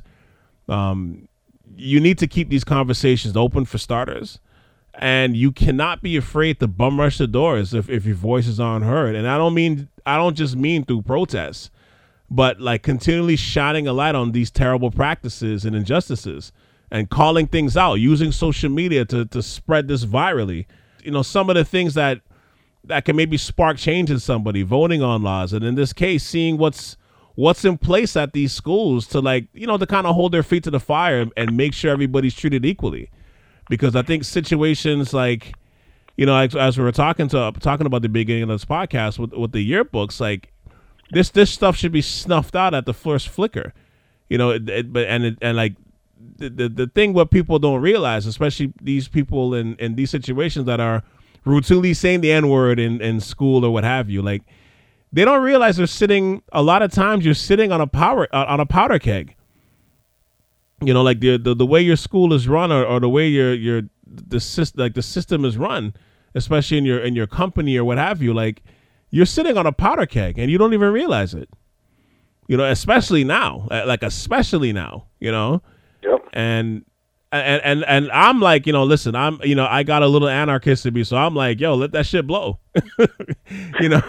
um, you need to keep these conversations open for starters. And you cannot be afraid to bum rush the doors if, if your voice is unheard. And I don't mean, I don't just mean through protests, but like continually shining a light on these terrible practices and injustices and calling things out, using social media to, to spread this virally. You know, some of the things that, that can maybe spark change in somebody, voting on laws. And in this case, seeing what's, what's in place at these schools to, like, you know, to kind of hold their feet to the fire and make sure everybody's treated equally. Because I think situations like, you know, as, as we were talking to talking about the beginning of this podcast with with the yearbooks, like this this stuff should be snuffed out at the first flicker, you know. It, it, but and it, and like the, the the thing what people don't realize, especially these people in, in these situations that are routinely saying the N word in, in school or what have you, like they don't realize they're sitting. A lot of times you're sitting on a power on a powder keg. You know, like the, the the way your school is run, or, or the way your your the system like the system is run, especially in your in your company or what have you, like you're sitting on a powder keg and you don't even realize it. You know, especially now, like especially now, you know. Yep. And and and and I'm like, you know, listen, I'm you know I got a little anarchist in me, so I'm like, yo, let that shit blow. You know,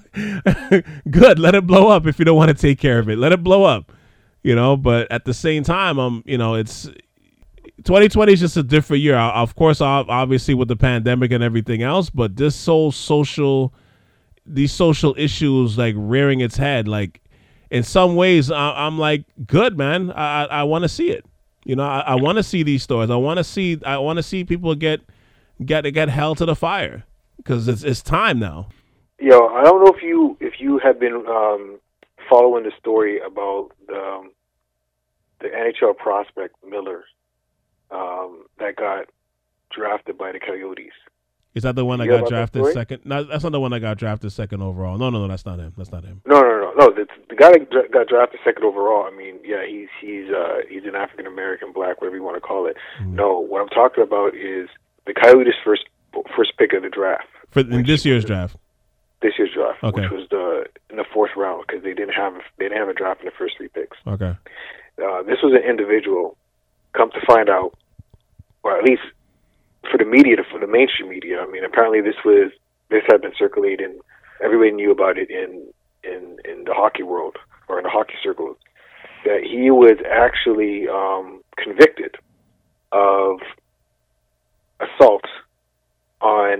good, let it blow up if you don't want to take care of it, let it blow up. You know, but at the same time, um, you know, it's twenty twenty is just a different year. Of course, obviously with the pandemic and everything else, but this whole social, these social issues like rearing its head, like in some ways, I, I'm like, good, man. I I want to see it. You know, I, I want to see these stories. I want to see, I want to see people get get get held to the fire because it's it's time now. Yo, I don't know if you if you have been um, following the story about the, um, the N H L prospect Miller um, that got drafted by the Coyotes. Is that the one that You hear got about that drafted story? second? No, that's not the one that got drafted second overall. No, no, no, that's not him. That's not him. No, no, no, no. The, the guy that dra- got drafted second overall. I mean, yeah, he's he's uh, he's an African American, black, whatever you want to call it. Mm. No, what I'm talking about is the Coyotes' first first pick of the draft. For in this year's draft. This year's draft, Okay. which was the in the fourth round because they didn't have they didn't have a draft in the first three picks. Okay. Uh, this was an individual. Come to find out, or at least for the media, for the mainstream media. I mean, apparently this was this had been circulating. Everybody knew about it in in in the hockey world or in the hockey circles. That he was actually um, convicted of assault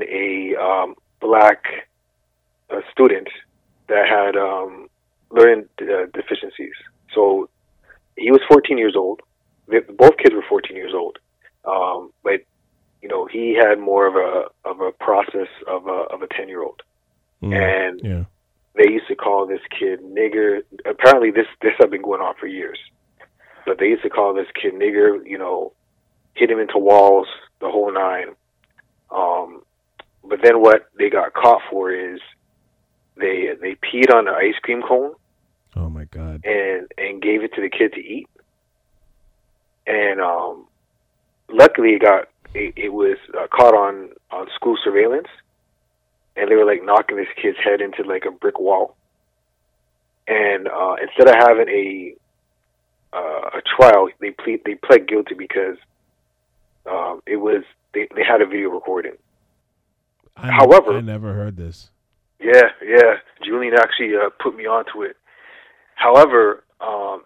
and a um, black uh, student that had um, learning uh, deficiencies. So he was fourteen years old. They, both kids were fourteen years old, um, but you know he had more of a of a process of a of a ten year old, Mm, and yeah. they used to call this kid nigger. Apparently, this this had been going on for years, but they used to call this kid nigger. You know, hit him into walls, the whole nine. Um, but then what they got caught for is they they peed on an ice cream cone. Oh my God. and and gave it to the kid to eat. And um, luckily, it got it, it was uh, caught on on school surveillance, and they were like knocking this kid's head into like a brick wall. And uh, instead of having a uh, a trial, they plead they pled guilty because um, it was they, they had a video recording. I However, I never heard this. Yeah, yeah. Julian actually uh, put me onto it. However, um,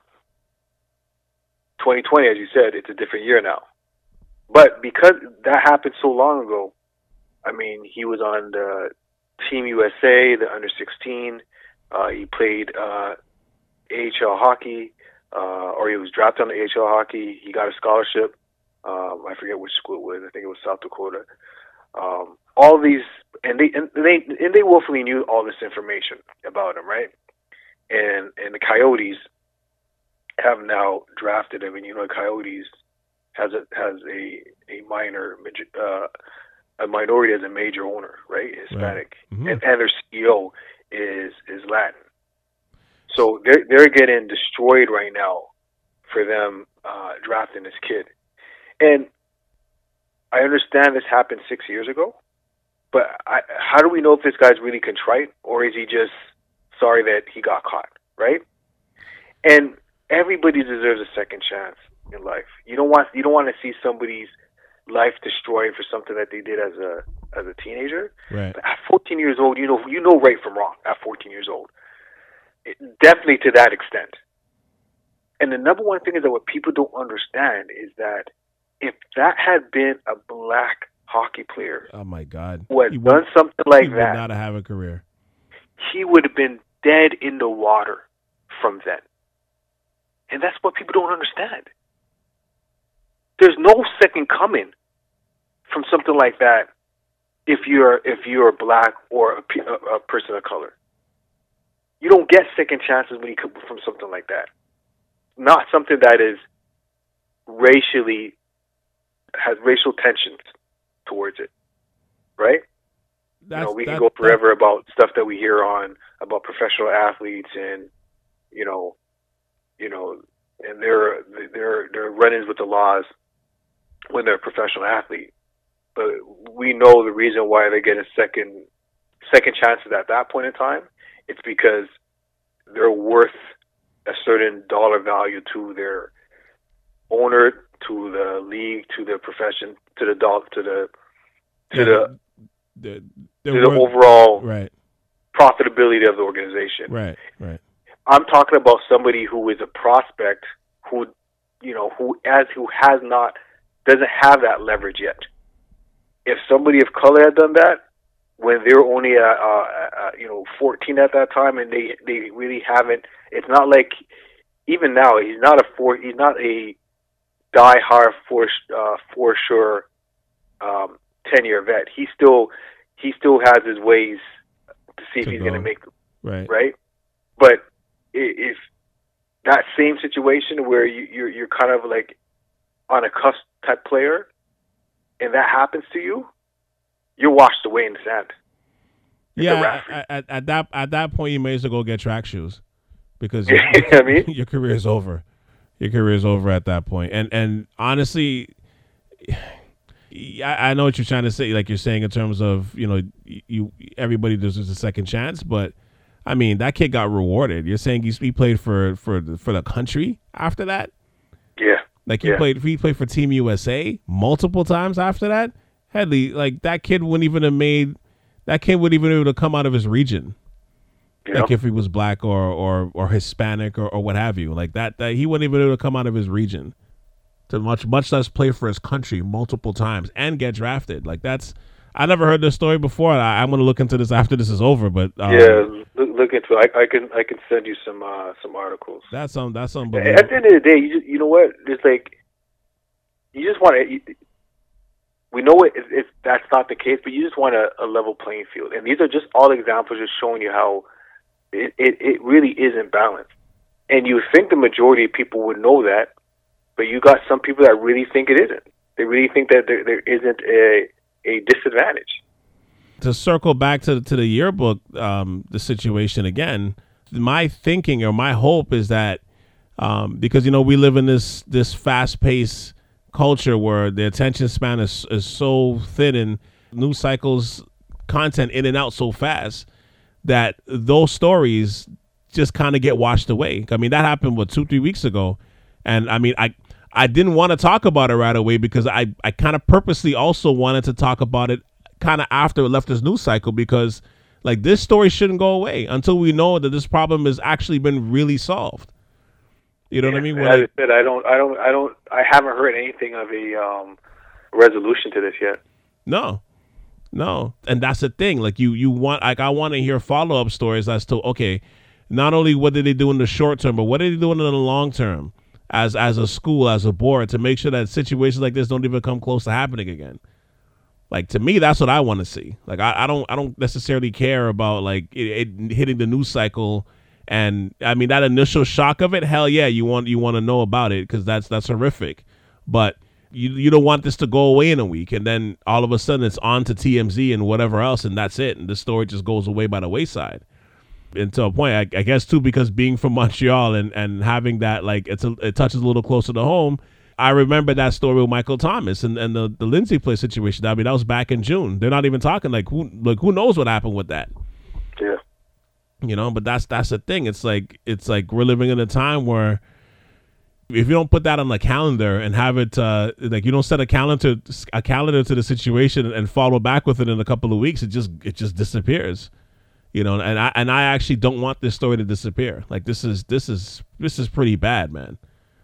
twenty twenty, as you said, it's a different year now. But because that happened so long ago, I mean, he was on the Team U S A, the under sixteen. Uh, he played uh, A H L hockey, uh, or he was drafted on the A H L hockey. He got a scholarship. Um, I forget which school it was. I think it was South Dakota. Um, all these, and they and they and they willfully knew all this information about him, right? And and the Coyotes have now drafted him, and you know, Coyotes has a has a a minor uh, a minority as a major owner, right? Hispanic, right. Mm-hmm. and, and their C E O is is Latin. So they're they're getting destroyed right now for them uh, drafting this kid, and I understand this happened six years ago, but I, how do we know if this guy's really contrite, or is he just sorry that he got caught, right? And everybody deserves a second chance in life. You don't want you don't want to see somebody's life destroyed for something that they did as a as a teenager. Right. But at fourteen years old, you know you know right from wrong. At fourteen years old, it, definitely to that extent. And the number one thing is that what people don't understand is that if that had been a black hockey player, oh my God, who had he done would, something like he that, would not have a career. He would have been dead in the water from then. And that's what people don't understand. There's no second coming from something like that if you're if you're black or a, a person of color. You don't get second chances when you come from something like that. Not something that is racially has racial tensions towards it, right? That's, you know, we that, can go that, forever about stuff that we hear on about professional athletes and you know, you know, and their their their run-ins with the laws when they're a professional athlete. But we know the reason why they get a second second chances at that point in time. It's because they're worth a certain dollar value to their owner, to the league, to the profession, to the dog, to the to yeah, the the, to the overall right. profitability of the organization. Right, right. I'm talking about somebody who is a prospect who, you know, who as who has not doesn't have that leverage yet. If somebody of color had done that when they were only uh, uh, uh, you know fourteen at that time, and they they really haven't. It's not like even now he's not a for he's not a die hard for uh, for sure um, ten year vet. He still he still has his ways to see if to he's go. going to make them. Right. Right. But if that same situation where you, you're you're kind of like on a cusp type player, and that happens to you, you're washed away in the sand. Yeah, at, at, at that at that point, you may as well go get track shoes because you know what I mean? your career is over. Your career is over at that point. And and honestly, I, I know what you're trying to say. Like you're saying in terms of you know you everybody deserves a second chance, but I mean that kid got rewarded. You're saying he played for for the, for the country after that. Yeah. Like he yeah. played he played for Team U S A multiple times after that. Headley, like that kid wouldn't even have made that kid wouldn't even be able to come out of his region. Yeah. Like if he was black or or, or Hispanic or, or what have you. Like that, that he wouldn't even be able to come out of his region to much much less play for his country multiple times and get drafted. Like that's I never heard this story before. I, I'm going to look into this after this is over. But um, yeah, look, look into it. I, I can I can send you some uh, some articles. That's um that's unbelievable. At the end of the day, you just, you know what? It's like you just want to. We know it, it, it. That's not the case, but you just want a, a level playing field. And these are just all examples, just showing you how it, it, it really isn't balanced. And you think the majority of people would know that, but you got some people that really think it isn't. They really think that there, there isn't a a disadvantage. To circle back to to the yearbook, um, the situation again, my thinking or my hope is that um, because you know we live in this this fast paced culture where the attention span is is so thin and news cycles content in and out so fast that those stories just kind of get washed away. I mean, that happened what two three weeks ago, and I mean I. I didn't want to talk about it right away because I, I kind of purposely also wanted to talk about it kind of after it left this news cycle, because like this story shouldn't go away until we know that this problem has actually been really solved. You know yeah, what I mean? As I, I said, I don't, I don't, I don't, I haven't heard anything of a um, resolution to this yet. No, no, and that's the thing. Like you, you want, like I want to hear follow up stories as to okay, not only what did they do in the short term, but what are they doing in the long term? As as a school, as a board, to make sure that situations like this don't even come close to happening again. Like to me, that's what I want to see. Like I, I don't I don't necessarily care about like it, it hitting the news cycle, and I mean that initial shock of it. Hell yeah, you want you want to know about it because that's that's horrific. But you you don't want this to go away in a week, and then all of a sudden it's on to T M Z and whatever else, and that's it, and the story just goes away by the wayside. And to a point, I, I guess too, because being from Montreal and, and having that, like, it's a, it touches a little closer to home. I remember that story with Michael Thomas and, and the, the Lindsay Place situation. I mean, that was back in June. They're not even talking like who like who knows what happened with that. Yeah. You know, but that's that's the thing. It's like it's like we're living in a time where if you don't put that on the calendar and have it uh, like you don't set a calendar a calendar to the situation and follow back with it in a couple of weeks, it just it just disappears. You know, and I and I actually don't want this story to disappear. Like this is this is this is pretty bad, man.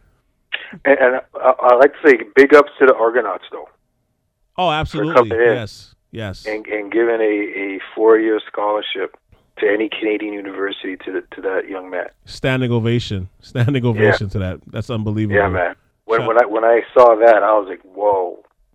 And, and I, I like to say big ups to the Argonauts, though. Oh, absolutely. Yes, yes. And, and giving a, a four year scholarship to any Canadian university to the, to that young man. Standing ovation, standing ovation yeah. to that. That's unbelievable. Yeah, man. When so, when I when I saw that, I was like, whoa.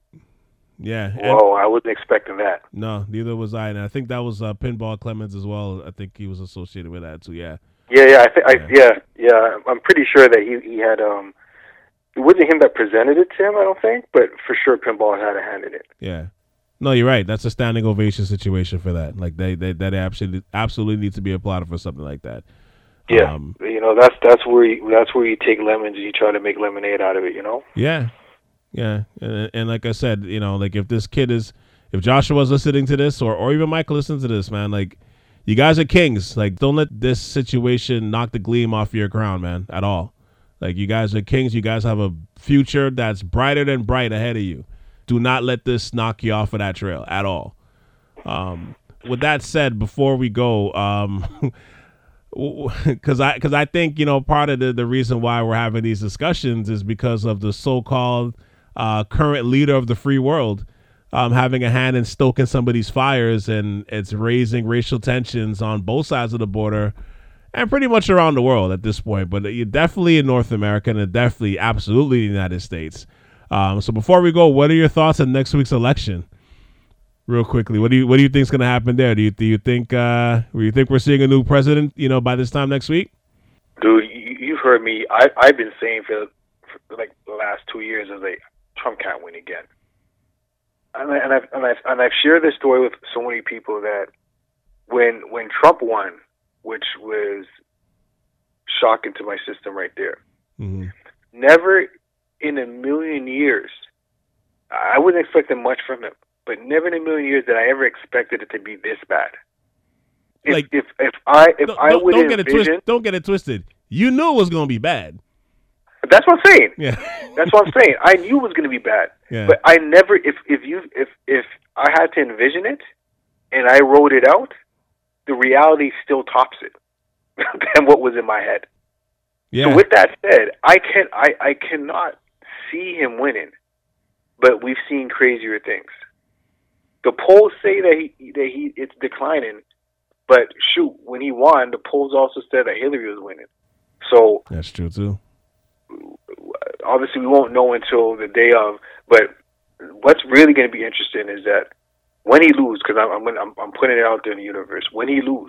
Yeah. Whoa, I wasn't expecting that. No, neither was I. And I think that was uh, Pinball Clemens as well. I think he was associated with that too, yeah. Yeah, yeah, I think I yeah, yeah, I'm pretty sure that he he had um it wasn't him that presented it to him, I don't think, but for sure Pinball had a hand in it. Yeah. No, you're right. That's a standing ovation situation for that. Like they they that absolutely absolutely needs to be applauded for something like that. Yeah. Um, you know, that's that's where you, that's where you take lemons and you try to make lemonade out of it, you know? Yeah. Yeah, and, and like I said, you know, like if this kid is, if Joshua's listening to this, or, or even Michael listens to this, man, like you guys are kings. Like don't let this situation knock the gleam off your crown, man, at all. Like you guys are kings. You guys have a future that's brighter than bright ahead of you. Do not let this knock you off of that trail at all. Um, with that said, before we go, um, because I because I think you know part of the the reason why we're having these discussions is because of the so-called Uh, current leader of the free world um, having a hand in stoking some of these fires, and it's raising racial tensions on both sides of the border and pretty much around the world at this point, but uh, definitely in North America and definitely absolutely in the United States. Um, so before we go, what are your thoughts on next week's election? Real quickly, what do you what do you think is going to happen there? Do you do you think uh, do you think we're seeing a new president? You know, by this time next week. Dude, you, you've heard me. I I've been saying for, for like the last two years, I was like, Trump can't win again. And, I, and, I've, and, I've, and I've shared this story with so many people that when when Trump won, which was shocking to my system right there, mm-hmm. never in a million years, I wasn't expecting much from him, but never in a million years did I ever expected it to be this bad. If, like, if, if I if don't, I would don't get envision, it twist, don't get it twisted. You knew it was going to be bad. That's what I'm saying. Yeah. That's what I'm saying. I knew it was going to be bad. Yeah. But I never, if if you if if I had to envision it, and I wrote it out, the reality still tops it than what was in my head. Yeah. So with that said, I can I I cannot see him winning, but we've seen crazier things. the polls say that he that he it's declining, but shoot, when he won, the polls also said that Hillary was winning. So that's true too. Obviously, we won't know until the day of. But what's really going to be interesting is that when he loses, because I'm, I'm I'm putting it out there in the universe, when he loses,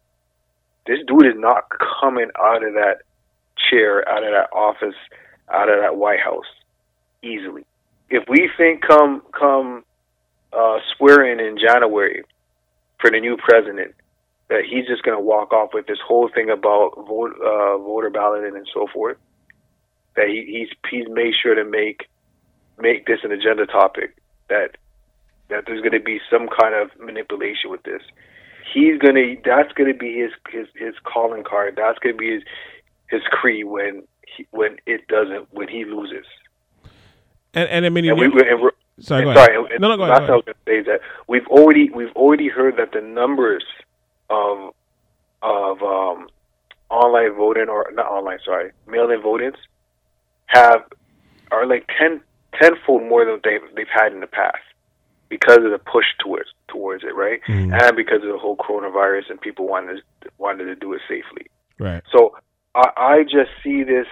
this dude is not coming out of that chair, out of that office, out of that White House easily. If we think come come uh, swearing in January for the new president that he's just going to walk off with this whole thing about vote, uh, voter balloting and so forth, that he, he's he's made sure to make make this an agenda topic, that that there's going to be some kind of manipulation with this. He's going to that's going to be his, his his calling card. That's going to be his his creed when he, when it doesn't when he loses. And and I mean, and we, and we're, sorry, and go sorry. ahead. And no, no, go last ahead. thing I was going to say is that we've already we've already heard that the numbers of of um, online voting or not online, sorry, mail-in voting have are like ten tenfold more than they've they've had in the past because of the push towards towards it, right? Mm-hmm. And because of the whole coronavirus and people wanted to, wanted to do it safely. Right. So I, I just see this.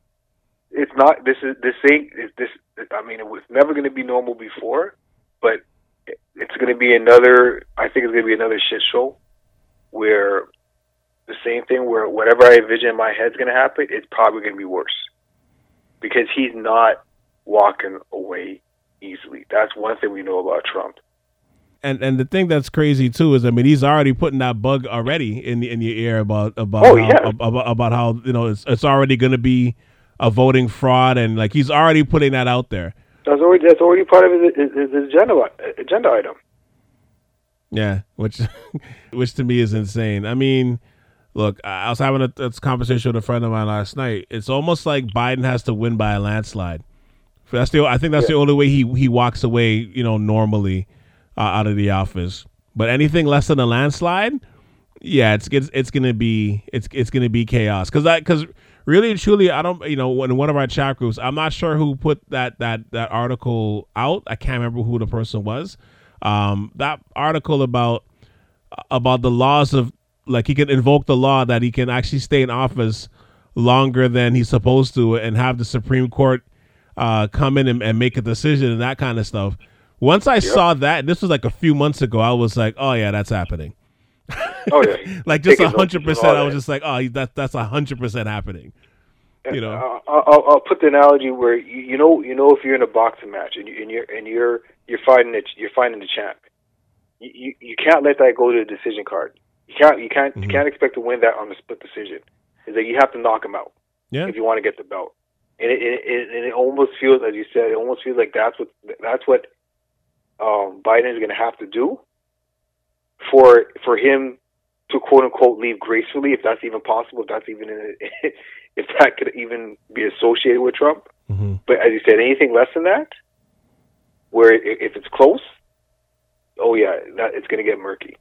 It's not. This is this ain't this. I mean, it was never going to be normal before, but it's going to be another. I think it's going to be another shit show where the same thing. Where whatever I envision in my head's going to happen, it's probably going to be worse because he's not walking away easily. That's one thing we know about Trump. And and the thing that's crazy too is, I mean, he's already putting that bug already in in your ear about about oh, how, yeah. about, about how you know it's it's already going to be a voting fraud, and like he's already putting that out there. That's already that's already part of his, his, his agenda agenda item. Yeah, which which to me is insane. I mean, look, I was having a, a conversation with a friend of mine last night. It's almost like Biden has to win by a landslide. That's the I think that's yeah. the only way he he walks away, you know, normally uh, out of the office. But anything less than a landslide, yeah, it's it's it's gonna be it's it's gonna be chaos. Because I because. Really and truly, I don't, you know, in one of our chat groups, I'm not sure who put that that that article out. I can't remember who the person was. Um, that article about about the laws of, like, he can invoke the law that he can actually stay in office longer than he's supposed to and have the Supreme Court uh, come in and, and make a decision and that kind of stuff. Once I yep. saw that, this was like a few months ago, I was like, oh, yeah, that's happening. Oh yeah, like just a hundred percent. I was just like, oh, that that's a hundred percent happening. You know, uh, I'll, I'll put the analogy where you, you know, you know, if you're in a boxing match and, you, and you're and you're you're fighting it, you're fighting the champ. You, you you can't let that go to a decision card. You can't you can't mm-hmm. you can't expect to win that on a split decision. Is that you have to knock him out. Yeah. If you want to get the belt, and it, it, it and it almost feels, as you said, it almost feels like that's what that's what um, Biden is going to have to do for for him to quote unquote leave gracefully, if that's even possible, if that's even in it, if that could even be associated with Trump. Mm-hmm. But as you said, anything less than that, where if it's close, oh yeah, that, it's going to get murky.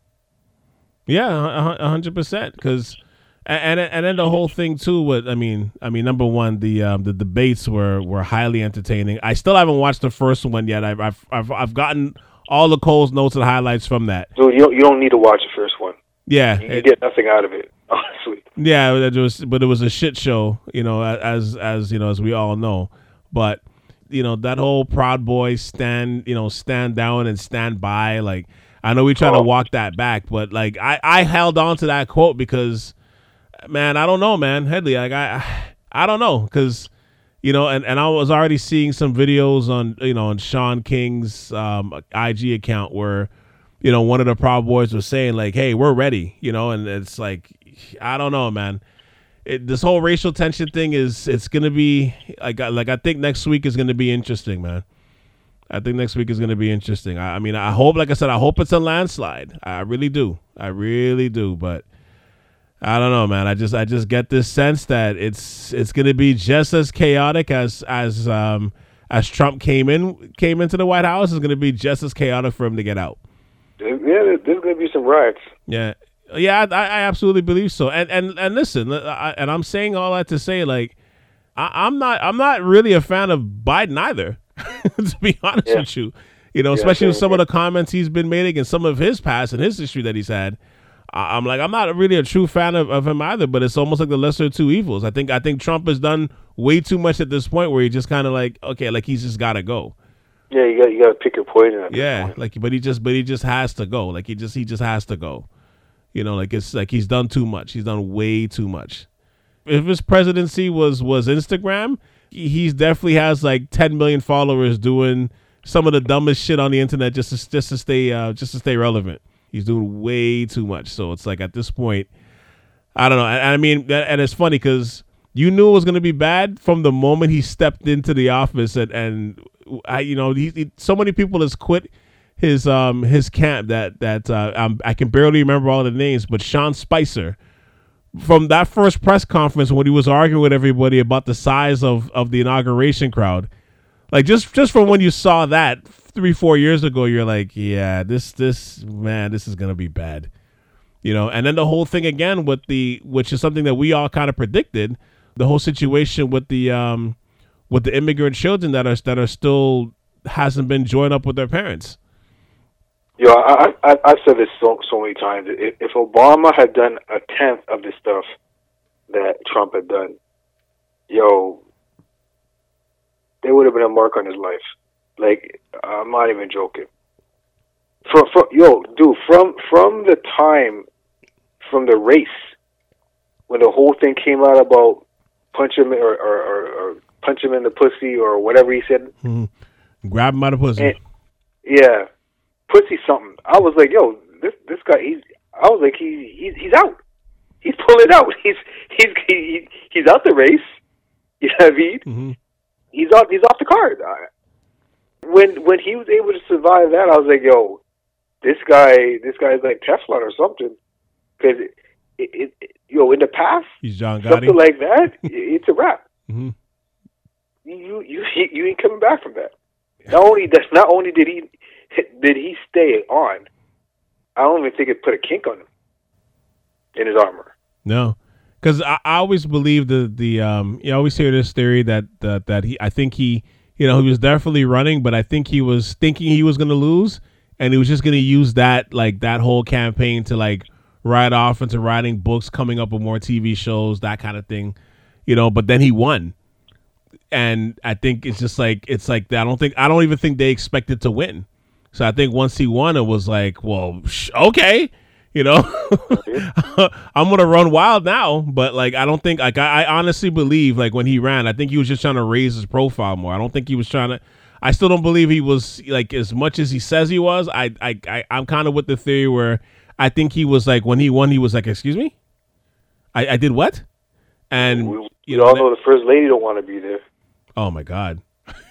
Yeah, a hundred percent. Because and and then the whole thing too. With I mean, I mean, number one, the um, the debates were were highly entertaining. I still haven't watched the first one yet. I've I've I've, I've gotten all the Cole's notes and highlights from that. So you don't, you don't need to watch the first one. Yeah, you, you get nothing out of it, honestly. Yeah, it was, but it was a shit show, you know, as as you know, as we all know. But you know, that whole Proud Boys stand, you know, stand down and stand by. Like, I know we try oh. to walk that back, but like I, I held on to that quote because, man, I don't know, man, Headley, like I I don't know, because you know, and, and I was already seeing some videos on, you know, on Sean King's um, I G account where, you know, one of the Proud Boys was saying like, hey, we're ready, you know, and it's like, I don't know, man. It, this whole racial tension thing is, it's going to be like, like, I think next week is going to be interesting, man. I think next week is going to be interesting. I, I mean, I hope, like I said, I hope it's a landslide. I really do. I really do. But I don't know, man. I just, I just get this sense that it's, it's going to be just as chaotic as, as, um, as Trump came in, came into the White House. It's going to be just as chaotic for him to get out. Yeah, there's going to be some riots. Yeah. Yeah, I, I absolutely believe so. And and and listen, I, and I'm saying all that to say, like, I, I'm not I'm not really a fan of Biden either. To be honest yeah. with you, You know, Yeah, especially with some yeah. of the comments he's been making and some of his past and his history that he's had. I- I'm like, I'm not really a true fan of, of him either, but it's almost like the lesser of two evils. I think I think Trump has done way too much at this point where he just kind of like, okay, like he's just got to go. Yeah, you got you got to pick your poison. At Yeah, this point. like, but he just, but he just has to go. Like he just, he just has to go. You know, like it's like he's done too much. He's done way too much. If his presidency was was Instagram, he he's definitely has like ten million followers doing some of the dumbest shit on the internet just to just to stay uh, just to stay relevant. He's doing way too much. So it's like at this point, I don't know. And, and I mean, and it's funny because you knew it was going to be bad from the moment he stepped into the office, and and I, you know, he, he, so many people has quit his um his camp that that uh, I'm, I can barely remember all the names, but Sean Spicer, from that first press conference when he was arguing with everybody about the size of, of the inauguration crowd, like just just from when you saw that three four years ago, you're like, yeah, this this man, this is gonna be bad, you know. And then the whole thing again with the, which is something that we all kind of predicted, the whole situation with the um with the immigrant children that are that are still hasn't been joined up with their parents. Yo, I, I, I've said this so, so many times. If, if Obama had done a tenth of the stuff that Trump had done, yo, there would have been a mark on his life. Like, I'm not even joking. From, from, yo, dude, from from the time, from the race, when the whole thing came out about punch him or, or, or, or punch him in the pussy or whatever he said. Mm-hmm. Grab him by the pussy. And, yeah. Pussy something. I was like, yo, this this guy. He's. I was like, he he's he's out. He's pulling out. He's he's he, he's out the race. You know what I mean? Mm-hmm. He's off. He's off the card. When when he was able to survive that, I was like, yo, this guy this guy's like Teflon or something. Because it, it, it, yo, in the past, he's John Gotti. Something like that, it's a wrap. Mm-hmm. You you you ain't coming back from that. Not only that, not only did he. Did he stay on? I don't even think it put a kink on him in his armor. No, because I, I always believe the the um. You always hear this theory that that that he. I think he. You know, he was definitely running, but I think he was thinking he was going to lose, and he was just going to use that like that whole campaign to like ride off into writing books, coming up with more T V shows, that kind of thing. You know, but then he won, and I think it's just like it's like I don't think I don't even think they expected to win. So I think once he won, it was like, well, sh- okay, you know, I'm going to run wild now. But like, I don't think like I, I honestly believe like when he ran, I think he was just trying to raise his profile more. I don't think he was trying to. I still don't believe he was like as much as he says he was. I, I, I I'm kind of with the theory where I think he was like when he won, he was like, excuse me, I, I did what? And we, you we know, all know the first lady don't want to be there. Oh my God.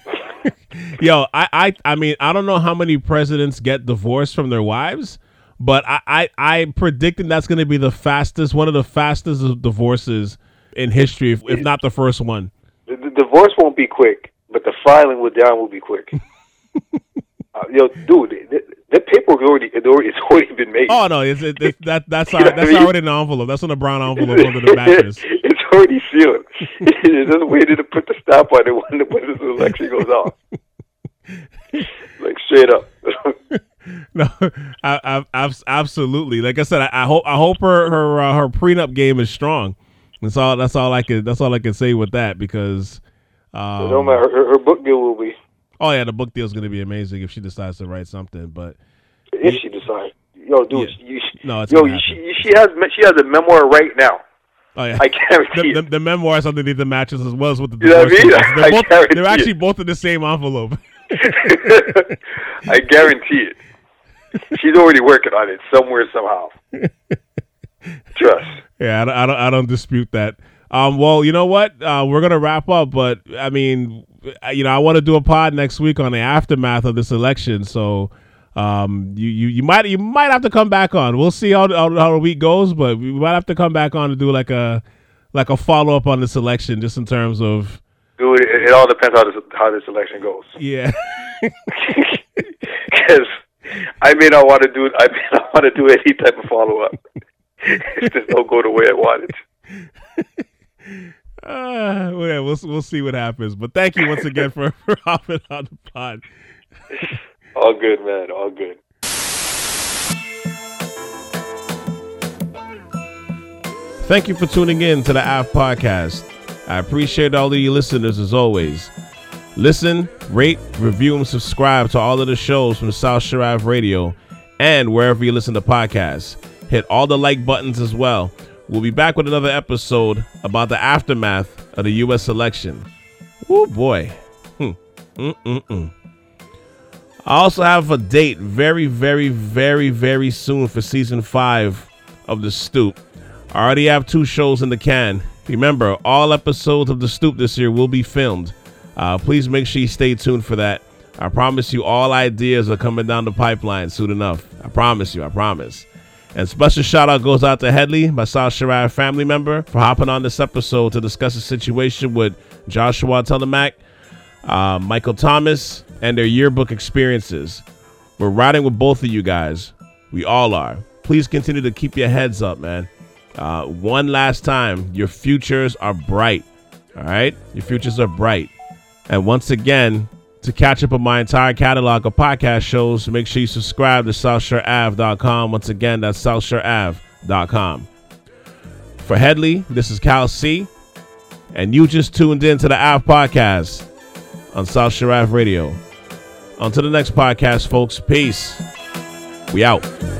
Yo, I, I I mean, I don't know how many presidents get divorced from their wives, but I, I, I'm predicting that's going to be the fastest, one of the fastest divorces in history, if, if not the first one. The, the divorce won't be quick, but the filing with down will be quick. uh, yo, dude, the, the paperwork already, it already, it's already been made. Oh no, it's, it, it, that that's You know that's what I mean? already in the envelope. That's in a brown envelope under the mattress. It's already sealed. It's just waiting to put the stamp on it when the, when the election goes off. Like straight up. No, I, I, I, absolutely. Like I said, I, I hope I hope her her uh, her prenup game is strong. That's all. That's all I could. That's all I can say with that because. Um, It don't matter. Her, her book deal will be. Oh yeah, the book deal is going to be amazing if she decides to write something. But if she decides, yo, dude, Yeah. you, no, it's yo, gonna she, she has she has a memoir right now. Oh yeah, I guarantee the, it. the, the memoirs underneath the mattress as well as with the You know what I divorce mean? papers. They're, I both, guarantee they're actually it. both in the same envelope. I guarantee it. She's already working on it somewhere somehow. Trust. Yeah, I don't, I don't, I don't dispute that. Um, well, you know what? Uh, we're gonna wrap up, but I mean, you know, I want to do a pod next week on the aftermath of this election. So, um, you, you, you might, you might have to come back on. We'll see how, how how the week goes, but we might have to come back on to do like a like a follow up on this election, just in terms of. Dude, it, it all depends how this how this election goes. Yeah. Because I may not want to do I may not want to do any type of follow up. It just don't go the way I want it. Uh, well, yeah, we'll we'll see what happens. But thank you once again for, for hopping on the pod. All good, man. All good. Thank you for tuning in to the A F Podcast. I appreciate all of you listeners as always. Listen, rate, review, and subscribe to all of the shows from South Shore Ave Radio and wherever you listen to podcasts. Hit all the like buttons as well. We'll be back with another episode about the aftermath of the U S election. Oh boy. Hmm. Mm-mm-mm. I also have a date very, very, very, very soon for season five of The Stoop. I already have two shows in the can. Remember, all episodes of The Stoop this year will be filmed. Uh, please make sure you stay tuned for that. I promise you all ideas are coming down the pipeline soon enough. I promise you, I promise. And special shout out goes out to Headley, my South Shore Ave family member, for hopping on this episode to discuss the situation with Joshua Telemac, uh, Michael Thomas, and their yearbook experiences. We're riding with both of you guys. We all are. Please continue to keep your heads up, man. Uh, one last time, your futures are bright. All right? Your futures are bright. And once again, to catch up on my entire catalog of podcast shows, make sure you subscribe to South Shore Ave dot com. Once again, that's South Shore Ave dot com. For Headley, this is Cal C. And you just tuned in to the A F Podcast on South Shore Ave Radio. On to the next podcast, folks. Peace. We out.